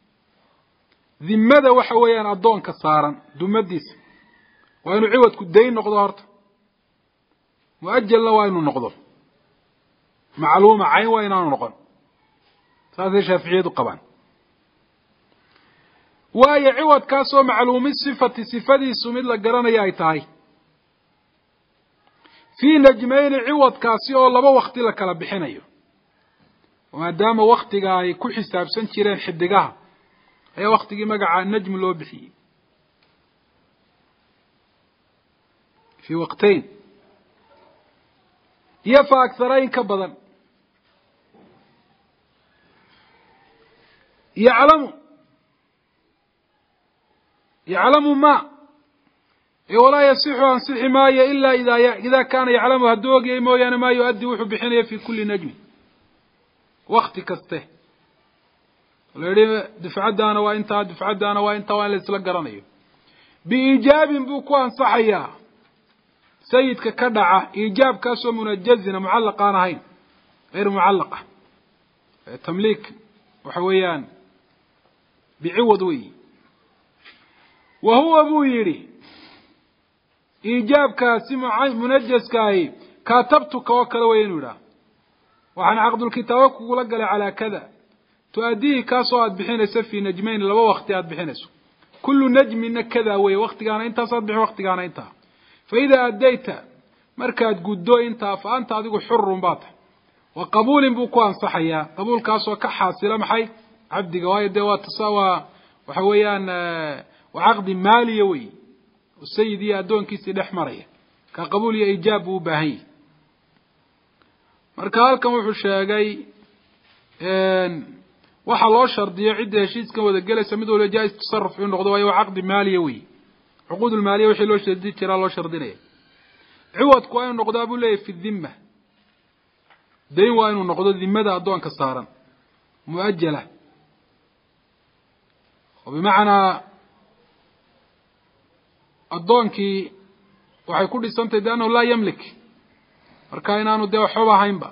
ذمة وحويانا أدون كسارا دمديس وينو عوض كدين نقضو هارت مؤجل لوينو نقضو معلومة عين وينانو نقضو هذا شافعية قبان وهي عوض كاسو معلومي صفة صفة سميد لقرانا يايتاي في نجمين عوض كاسيو لما وقت لك لبحينيو وما دام وقتك يكون حساب سنتيرين حدقها هي وقتك مقع النجم لو بحي في وقتين يفا أكثرين كبضا يعلم يعلم ما ولا يصح عن صح ما إلا إذا إذا كان يعلم هدوق يمويان ما يؤدي وحب بحنيه في كل نجم وقت كسته لري دفع دانا وانت دفع دانا وانت وان لسلا قرانيو بإيجاب بوكوان صحيا سيد ككدعة إيجاب كاسو منجزنا معلقة نهين غير معلقة تمليك وحويان بعوضوي وهو أبو يري إيجاب كاسي منجز كاي كاتبتك وكلوينولا وعن عقد الكتاب وقل على كذا تؤديه كاسو بحين سفي نجمين لو وقتي بحينسو كل نجم إنك كذا وي وقت كان أنت صدح وقت كان أنت فإذا أديت مركز قدو أنت فأنت أديك حر باطل وقبول بوكوان صحيا قبول كاسو كحاصل محي عبد قوايد دوات تساوى وحويان وعقد مالي وي والسيدي أدون كيسي الأحمرية كقبول إيجاب وباهي مركالكم وحشاقي waxa loo shardiyo cidda heshiiska wada galaysa mid wala jaayis tasarruf in noqdo waa aqdi maaliyawi uquud maaliyawi wixii loo shardiyo jira loo shardinaya ciwadku waa inuu noqdo abu leey fi dhimma dayn waa inuu noqdo dhimada adoonka saaran muajjala oo bimaana adoonkii waxay ku dhisantay daano la yamlik marka inaanu de waxba haynba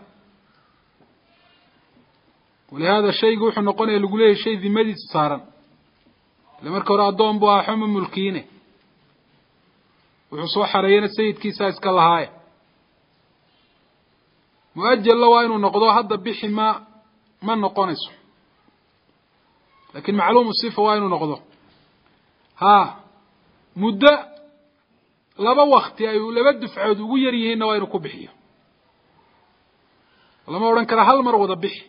ولهذا الشيء وحو نقوني لقوليه شيء ذي مدي تسارا لما كورا دوم بوا حم ملكينه وحو سو خرينا السيد كيسا اسك لهاي مؤجل لو انه نقدو هدا بخي ما ما نقونيسو لكن معلوم الصفه وانه نقدو ها مده لبا وقت اي لبا دفعود ugu yar yihiin waa inuu ku bixiyo lama oran kara hal mar wada bixi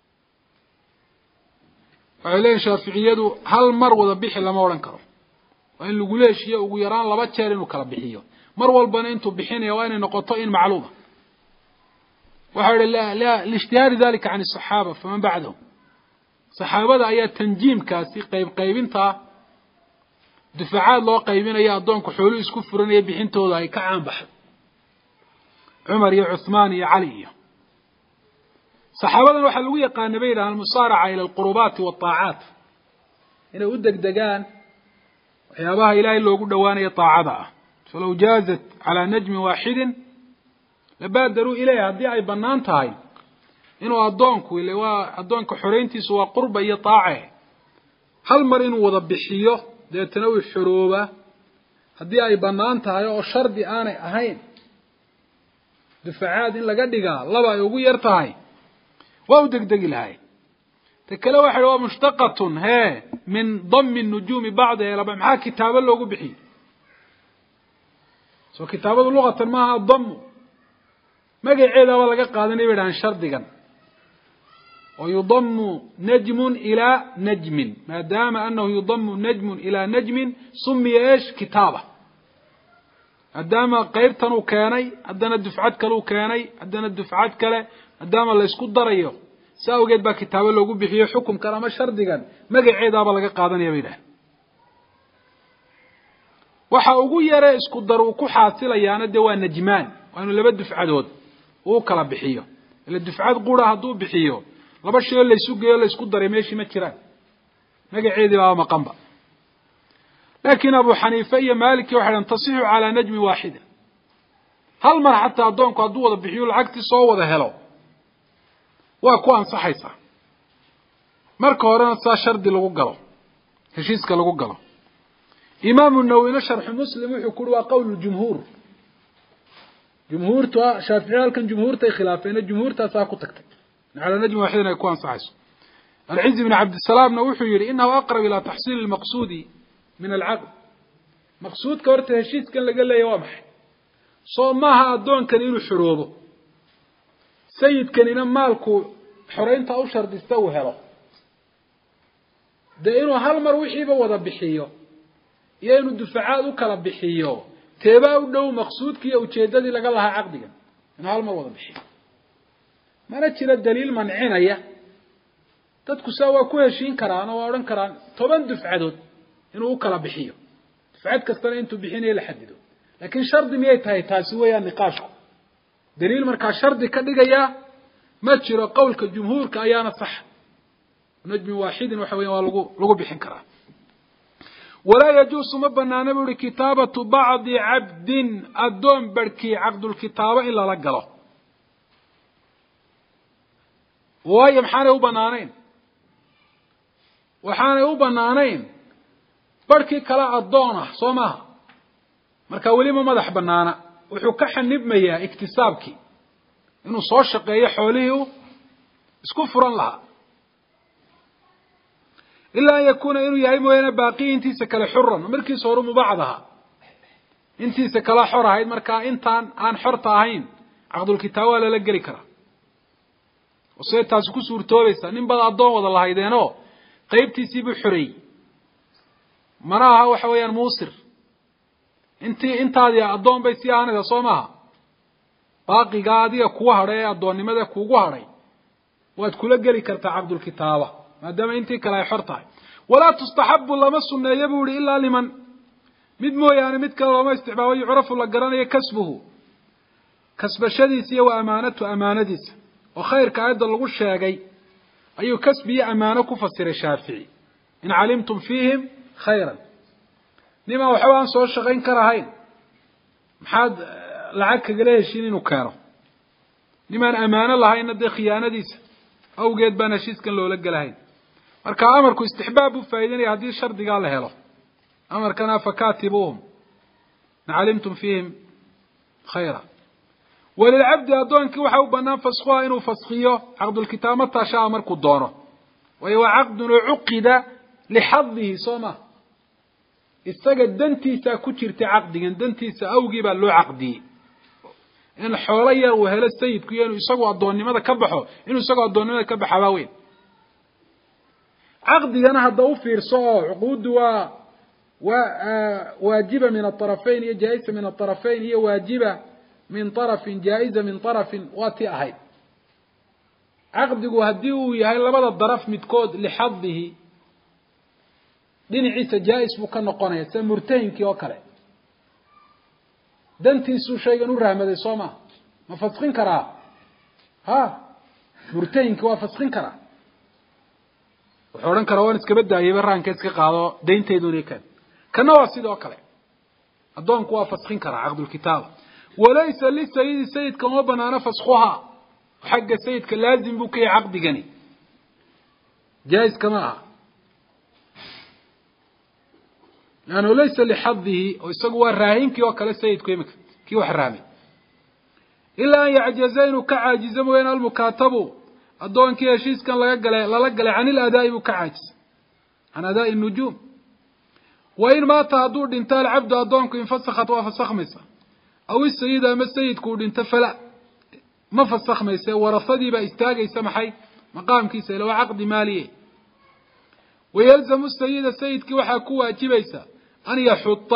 عليه شافعيته هل مر وذا بيح لما ورن كرو وإن لقوليش يا ويران لبا تشارين وكلا بيحيو مر والبنا انتو بيحين يا وين نقطين معلومة وحول لا لا الاشتهار ذلك عن الصحابة فمن بعدهم صحابة آيات تنجيم كاسي قيب قيبينتا دفعات لو قيبين يا أدونك حولو اسكفرون يا بيحين توضاي كعام بحر عمر يا عثمان يا علي صحابة waxaa lagu yaqaan nabiga al-musara'a ila al-qurubat wa at-ta'at inay u degdegaan waxyaabaha ilaahay loogu dhawaanayo taacada ah falaw jaazat ala najm waahid labadaru ilayha hadii ay banaan tahay inuu adoonku ilaa waa adoonka xoreyntiisu waa qurba iyo taace hal mar inuu wada bixiyo deetana uu xorooba hadii ay banaan tahay oo shardi aanay ahayn difaacad in laga dhigaa laba ay ugu yar tahay وودك دقي لهاي تكلا واحد هو مشتقة ها من ضم النجوم بعضها ربع معاه كتاب اللي بحي سو كتاب اللغة ما الضم ما جاء عيدا ولا جاء قادني يبعد عن شرط جن ويضم نجم إلى نجم ما دام أنه يضم نجم إلى نجم سمي إيش كتابة قدام قيرتنو كاني عندنا الدفعات كلو كاني عندنا الدفعات كلا قدام الله يسكت دريه ساو جد بقى كتاب اللي يقول بحيه حكم كلام شردقا ما قاعد هذا بلقى قادن يبيده waxa ugu yare isku dar uu ku xaasilayana de waa najmaan waa inuu laba dufcadood uu kala bixiyo ila dufcad qura haduu bixiyo laba shay la isu geeyo la isku daray meeshii ma jiraan magaceedii baa maqanba laakiin abu xaniifa iyo maaliki waxa tasiixu ala najmi waahida hal mar hatta adoonku haduu wada bixiyo lacagti soo wada helo waa ku ansaxaysa marka horena saa shardi lagu galo heshiiska lagu galo إمام النووي شرح مسلم يقول وقول الجمهور جمهور تو شافعي كان جمهور تي خلافين الجمهور تساقو تكتك على نجم واحد يكون صحيح العز بن عبد السلام نوحي يري إنه أقرب إلى تحصيل المقصود من العقد مقصود كورت هشيت كان لقال لي وامح صومها الدون كان يلو حروبه سيد كان ينام مالكو حرين تأوشر ديستوه هلا ده إنه هالمر وحي بوضا بحيو iyo inuu dufacad u kala bixiyo teeba u dhow maqsuudkii oo ujeedadii laga lahaa aqdiga in hal mar wada bixiyo mana jira daliil mancinaya dadku sawa ku heshiin karaan oo oran karaan toban dufcadood inuu u kala bixiyo dufcad kasta intuu bixinay la xadido laakiin shardi miyay tahay taasi weeyaan niqaashku daliil marka shardi ka dhigaya ma jiro qowlka jumhuurka ayaana sax najmi waahid waxa weeyaan waa lagu lagu bixin karaa ولا يجوز مبنانا بوري كتابة بعض عبد الدون بركي عقد الكتابة إلا لقله وهي محانة وبنانين وحانة وبنانين بركي كلا الدونة صومها marka wali ma madax banaana wuxuu ka xanibmayaa iktisaabki inuu soo shaqeeyo xoolihiisu isku furan laha illa yakuna inuu yahay mooyana baaqi intiisa kala xurran markii soo rumo bacdaha intiisa kala xor ahayd marka intaan aan xorta ahayn aqdul kitaab wala la gali kara oo say taas ku suurtoobaysa nin bad adoon wada lahaydeeno qaybtiisii buu xuriyay maraha waxa weeyaan muusir intii intaadii adoon bay si aanada Soomaha baaqiga adiga kuwa haray adoonnimada kuugu haray waad kula gali kartaa aqdul kitaaba maadaama intii kala ay xortahay wala tustahabbu lama sunneeyo buu illa liman mid mooyaane mid kale lama isticmaalo yucrafu la garanayo kasbuhu kasbashadiisa iyo amaanatu amaanadiisa oo khayrka ayda lagu sheegay ayuu kasbiyo amaano ku fasiray Shaafici in alimtum fiihim khayran nima waxaan soo shaqeyn karahayn maxad lacag kaga leeshin inuu kaaro niman amaano lahayn dad khiyaanadiisa awgeed baan heshiiskan loola galahayn marka amarku istixbaab u faa'iideynaya hadii shardiga la helo amarkana fakatibuhum na'alimtum fihim khayra walil'abd adoonki waxa uu banaan fasxaa inuu fasxiyo aqdul kitaaba tasha amarku doono wa aqdun uqida lihadhihi soma isaga dantiisa ku jirta aqdigan dantiisa awgii baa loo aqdiyay in xoolaya uu helo sayidku inuu isagu adoonnimada ka baxo inuu isagu adoonnimada ka baxaba weyn aqdigana hada u fiirso uquud waa waajiba min at-tarafayn iyo jaayisa min at-tarafayn iyo waajiba min tarafin jaa'iza min tarafin wati ahayd aqdigu hadii uu yahay labada daraf midkood lihadhihi dhinaciisa jaayis buu ka noqonaya sa murtahinkii oo kale dantiisu shaygan u raahmaday Soomaa ma fasxin karaa ha murtahinki waa fasxin karaa wuxuu oran karaa waan iska badaayay baraanka iska qaado deynteedu leekan kana waa sidoo kale adoonku waa fasxin karaa aqdul kitaab walaysa li sayyid sayyidka ma banaana fasxuha xagga sayyidka laazim buu ka yahay aqdigani jaayis kama لأنه ليس لحظه ويسقوا الراهينك وكلا سيد كيمك كي وحرامي إلا أن يعجزين كعاجز وين المكاتب الدون كي يشيس كان للقل عن الأداء وكعاجز عن أداء النجوم وإن ما تهدور دينتا العبد الدون كي انفسخت وفسخ ميسا أو السيدة ما السيد كو دينتا فلا ما فسخ ميسا ورفضي بإستاقي سمحي مقام كيسا لو عقد مالي ويلزم السيد السيد كي وحاكوا أجيبيسا أن يحط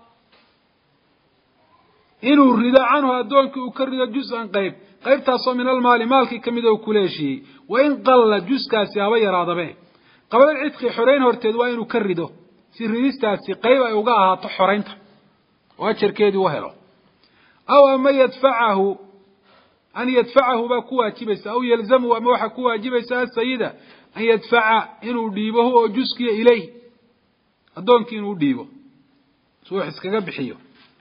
إنه الرداء عنه أدونك يكرر جزءا قيب قيب تصو من المال مالك كمده كل شيء وإن قل جزء كاسي أبي راض به قبل العتق حرين هرتد وإن يكرده في الرديس تاسي قيب يوقعها طحرين وأجر كيدي وهلو أو أما يدفعه أن يدفعه باكوا أجيبيسا أو يلزمه أما وحكوا أجيبيسا السيدة أن يدفع إنه ديبه جزء إليه أدونك إنه ديبه سوى حسكا بحيه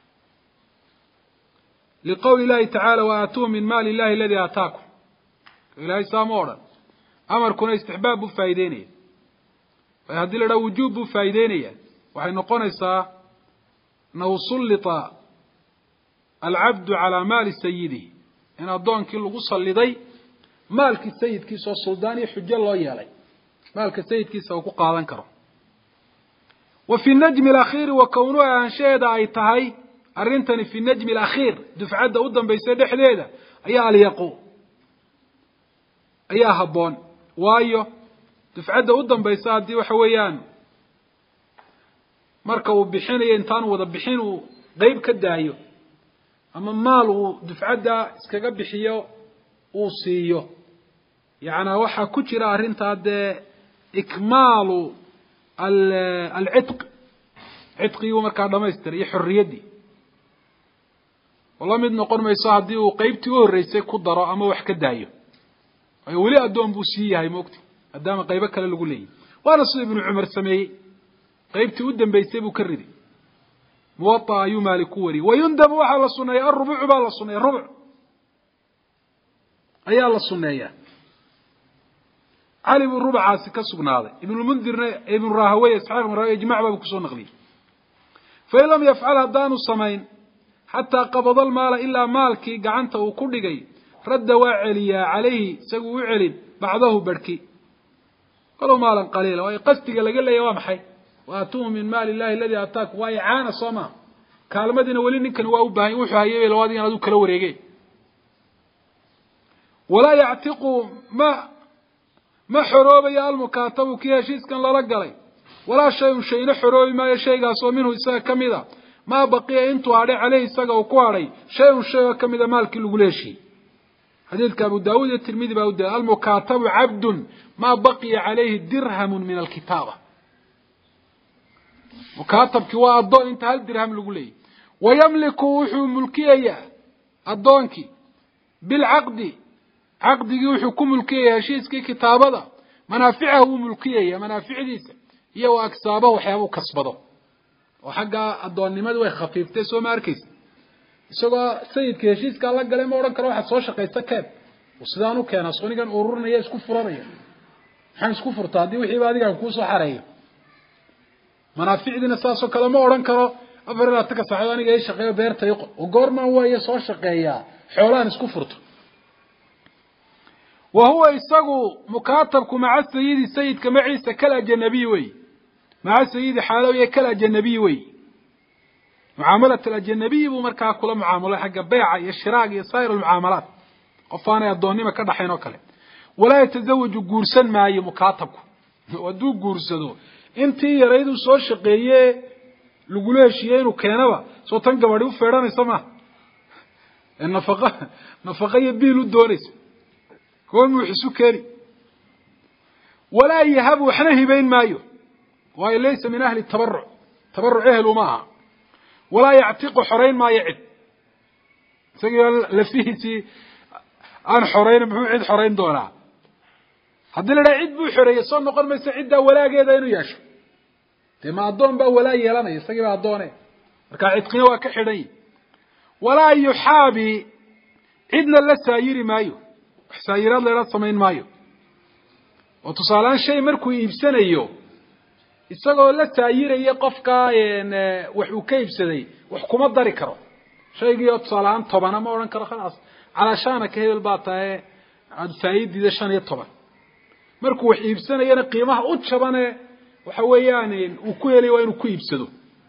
لقول الله تعالى وآتوه من مال الله الذي آتاكم إلهي سامورا أمر كنا استحباب فايديني فهذه لنا وجوب فايديني وحين قنصا أنه سلط العبد على مال سيده إن أدونك اللي قصة لدي مالك السيد كيسو السلطاني حج الله يالي مالك السيد كيسو قاضان كرم وفي النجم الأخير وكونها أنشاد أيتهاي أرنتني في النجم الأخير دفعة قدام بيسد حديدة أيها ليقو أيها هبون وايو دفعة قدام بيساد دي وحويان مركو بحين ينتان وضبحين وغيب كدايو أما مالو دفعة اسكاق بحيو وصيو يعني وحا كتير أرنتا دي إكمال العتق عتقي ومركا دميستر يحرية دي والله مid noqon mayso hadii uu qaybtii u horeysay ku daro ama wax ka daayo ay wali adoon buu siiyahay moogti adama qayb kale lagu leeyahay waana soo ibn umar sameeyay qaybtii u dambaysay buu ka riday muwatta ayuu maalik ku wariyey wayundabu waxaa la sunneeya arrubucu baa la sunneeya rubuc ayaa la sunneeyaa cali buu rubacaasi ka sugnaaday ibnulmundirna ibnu rahawey isxaaq ibnu rahawey ijmac baa kusoo naqliyey fain lam yafcal haddaanu samayn xataa qabada almaala ilaa maalkii gacanta uu ku dhigay radda waa celiyaa calayhi isagu u celin bacdahu barhki walow maalan qaliila waayo qasdiga laga leeyahy waa maxay waatuuhu min maali illahi aladii aataakum waa icaana soo maa kaalmadiina weli ninkan waa u baahanya wuxuu hayay labaadii in aduu kala wareegeen walaa yactiqu ma ma xoroobaya almukaatabu kii heshiiskan lala galay walaa shay-un shayna xoroobi maayo shaygaas oo minhu isaga ka mid a maa baqiya intuu hadhay caleyhi isaga uu ku hadhay shay-un shay oo ka mida maalkii lagula heshiiyey xadiidka abu daawuud iyo tirmidi baa u daliya almukaatabu cabdun maa baqiya calayhi dirhamun min alkitaaba mukaatabkii waa addoon inta hal dirham lagu leeyahy wayamliku wuxuu mulkiyayaa addoonkii bilcaqdi caqdigii wuxuu ku mulkiyaya heshiiskii kitaabada manaaficahu wuu mulkiyaya manaaficdiisa iyo wa agsaabahu waxyaaba u kasbado oo xagga addoonnimada way khafiiftay soo ma arkaysa isagoo sayidka heshiiskaa la galay ma odhan karo waxaad soo shaqaysa keen sidaan u keena sonigan ururinaya isku furanaya maxaan isku furtaa haddii wixiiba adigaan kuusoo xareeyo manaaficdiina saasoo kale ma odhan karo afar ilaa tanka saacadood aniga ii shaqeeyo beerta iqo oo goormaan waayo soo shaqeeyaa xoolaan isku furto wa huwa isagu mukaatabku maca sayidi sayidka maciisa kal ajanabiy wey maca sayidi xaalowiye kal ajanabiy wey mucaamalat alajanabiyi buu markaa kula mucaamulay xagga beyca iyo shiraag iyo saa'ir almucaamalaat qof aanay addoonnima ka dhaxayn oo kale walaa yatasawaju guursan maayo mukaatabku hadduu guursado intii yarayduu soo shaqeeye lagula heshiiyey inuu keenaba soo tan gabadhi u feedhanaysa maaha nafaqa nafaqa iyo biil u doonaysa kuwa muuxisu keeni walaa yahabu waxna hibayn maayo waayo laysa min ahli tabaruc tabaruc ehel uma aha walaa yactiqu xorayn maayo cid isagii lafihiisii aan xorayn muxuu cid xorayn doonaa haddii la dhaha cid buu xoreeyey soo noqon mayso ciddaa walaageeda inuu yeesho dee ma addoon baa walaa yeelanaya isagii baa addoone markaa cidqina waa ka xidhan yihi walaa yuxaabi cidna la saayiri maayo wax saayiraad laydhaa samayn maayo oo tusaalehaan shay markuu iibsanayo isagoo la saayiraya qofkaa wax uu ka iibsaday wax kuma dari karo shaygii oo tusaalehaan tobana ma odhan karo khalaas calaashaanaka hebel baa tahay aada faa'iidida shan iyo toban markuu wax iibsanayana qiimaha u jabane waxa weeyaan uu ku helay waa inuu ku iibsado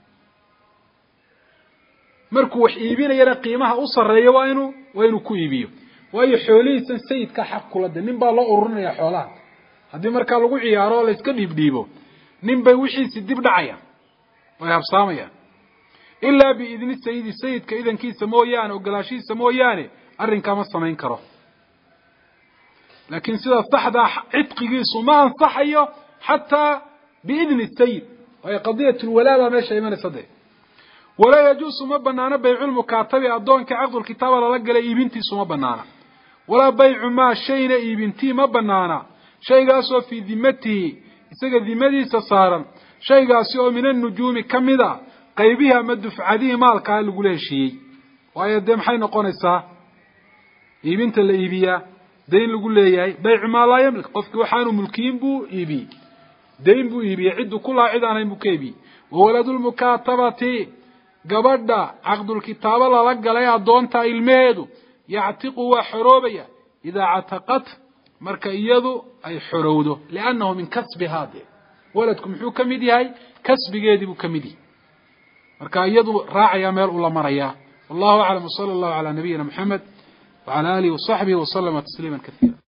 markuu wax iibinayana qiimaha u sarreeyo waa inuu waa inuu ku iibiyo waayo xoolihiisan sayidka xaq kula de nin baa loo ururinaya xoolaha haddii markaa lagu ciyaaro oo la iska dhiibdhiibo nin bay wixiisi dib dhacayaan way habsaamayaan ilaa biidni sayidi sayidka idankiisa mooyaane ogolaashihiisa mooyaane arrinkaa ma samayn karo laakiin sida saxdaa cidqigiisu ma ansaxayo xataa biidni sayid waayo qadiyat lwalaa baa meesha imanaysa dee walaa yajuusu ma banaano baycu lmukaatabi addoonka caqdulkitaaba lala galay iibintiisu ma banaana walaa baycu maa shayna iibintii ma banaana shaygaasoo fii dimatihi isaga dimadiisa saaran shaygaasi oo min annujuumi ka mid a qaybihii ama dufcadihii maalkaa lagula heshiiyey waayo dee maxay noqonaysaa iibinta la iibiyaa dayn lagu leeyahay baycu maa laa yamlik qofkii waxaanu mulkiyin buu iibiyey dayn buu iibiyey cidduu ku lahaa cid aanayn buu ka iibiyey wawaladu lmukaatabati gabadha caqdulkitaabo lala galay addoonta ilmeheedu yactiqu waa xoroobaya idaa cataqat marka iyadu ay xorowdo liannahu min kasbihaa dee waladku muxuu ka mid yahay kasbigeedii buu ka mid yahay marka iyadu raacayaa meel ula marayaa wallahu aclam wsala allahu calaa nabiyina maxamed wacala alihi wasaxbihi wasalama tasliima kaiira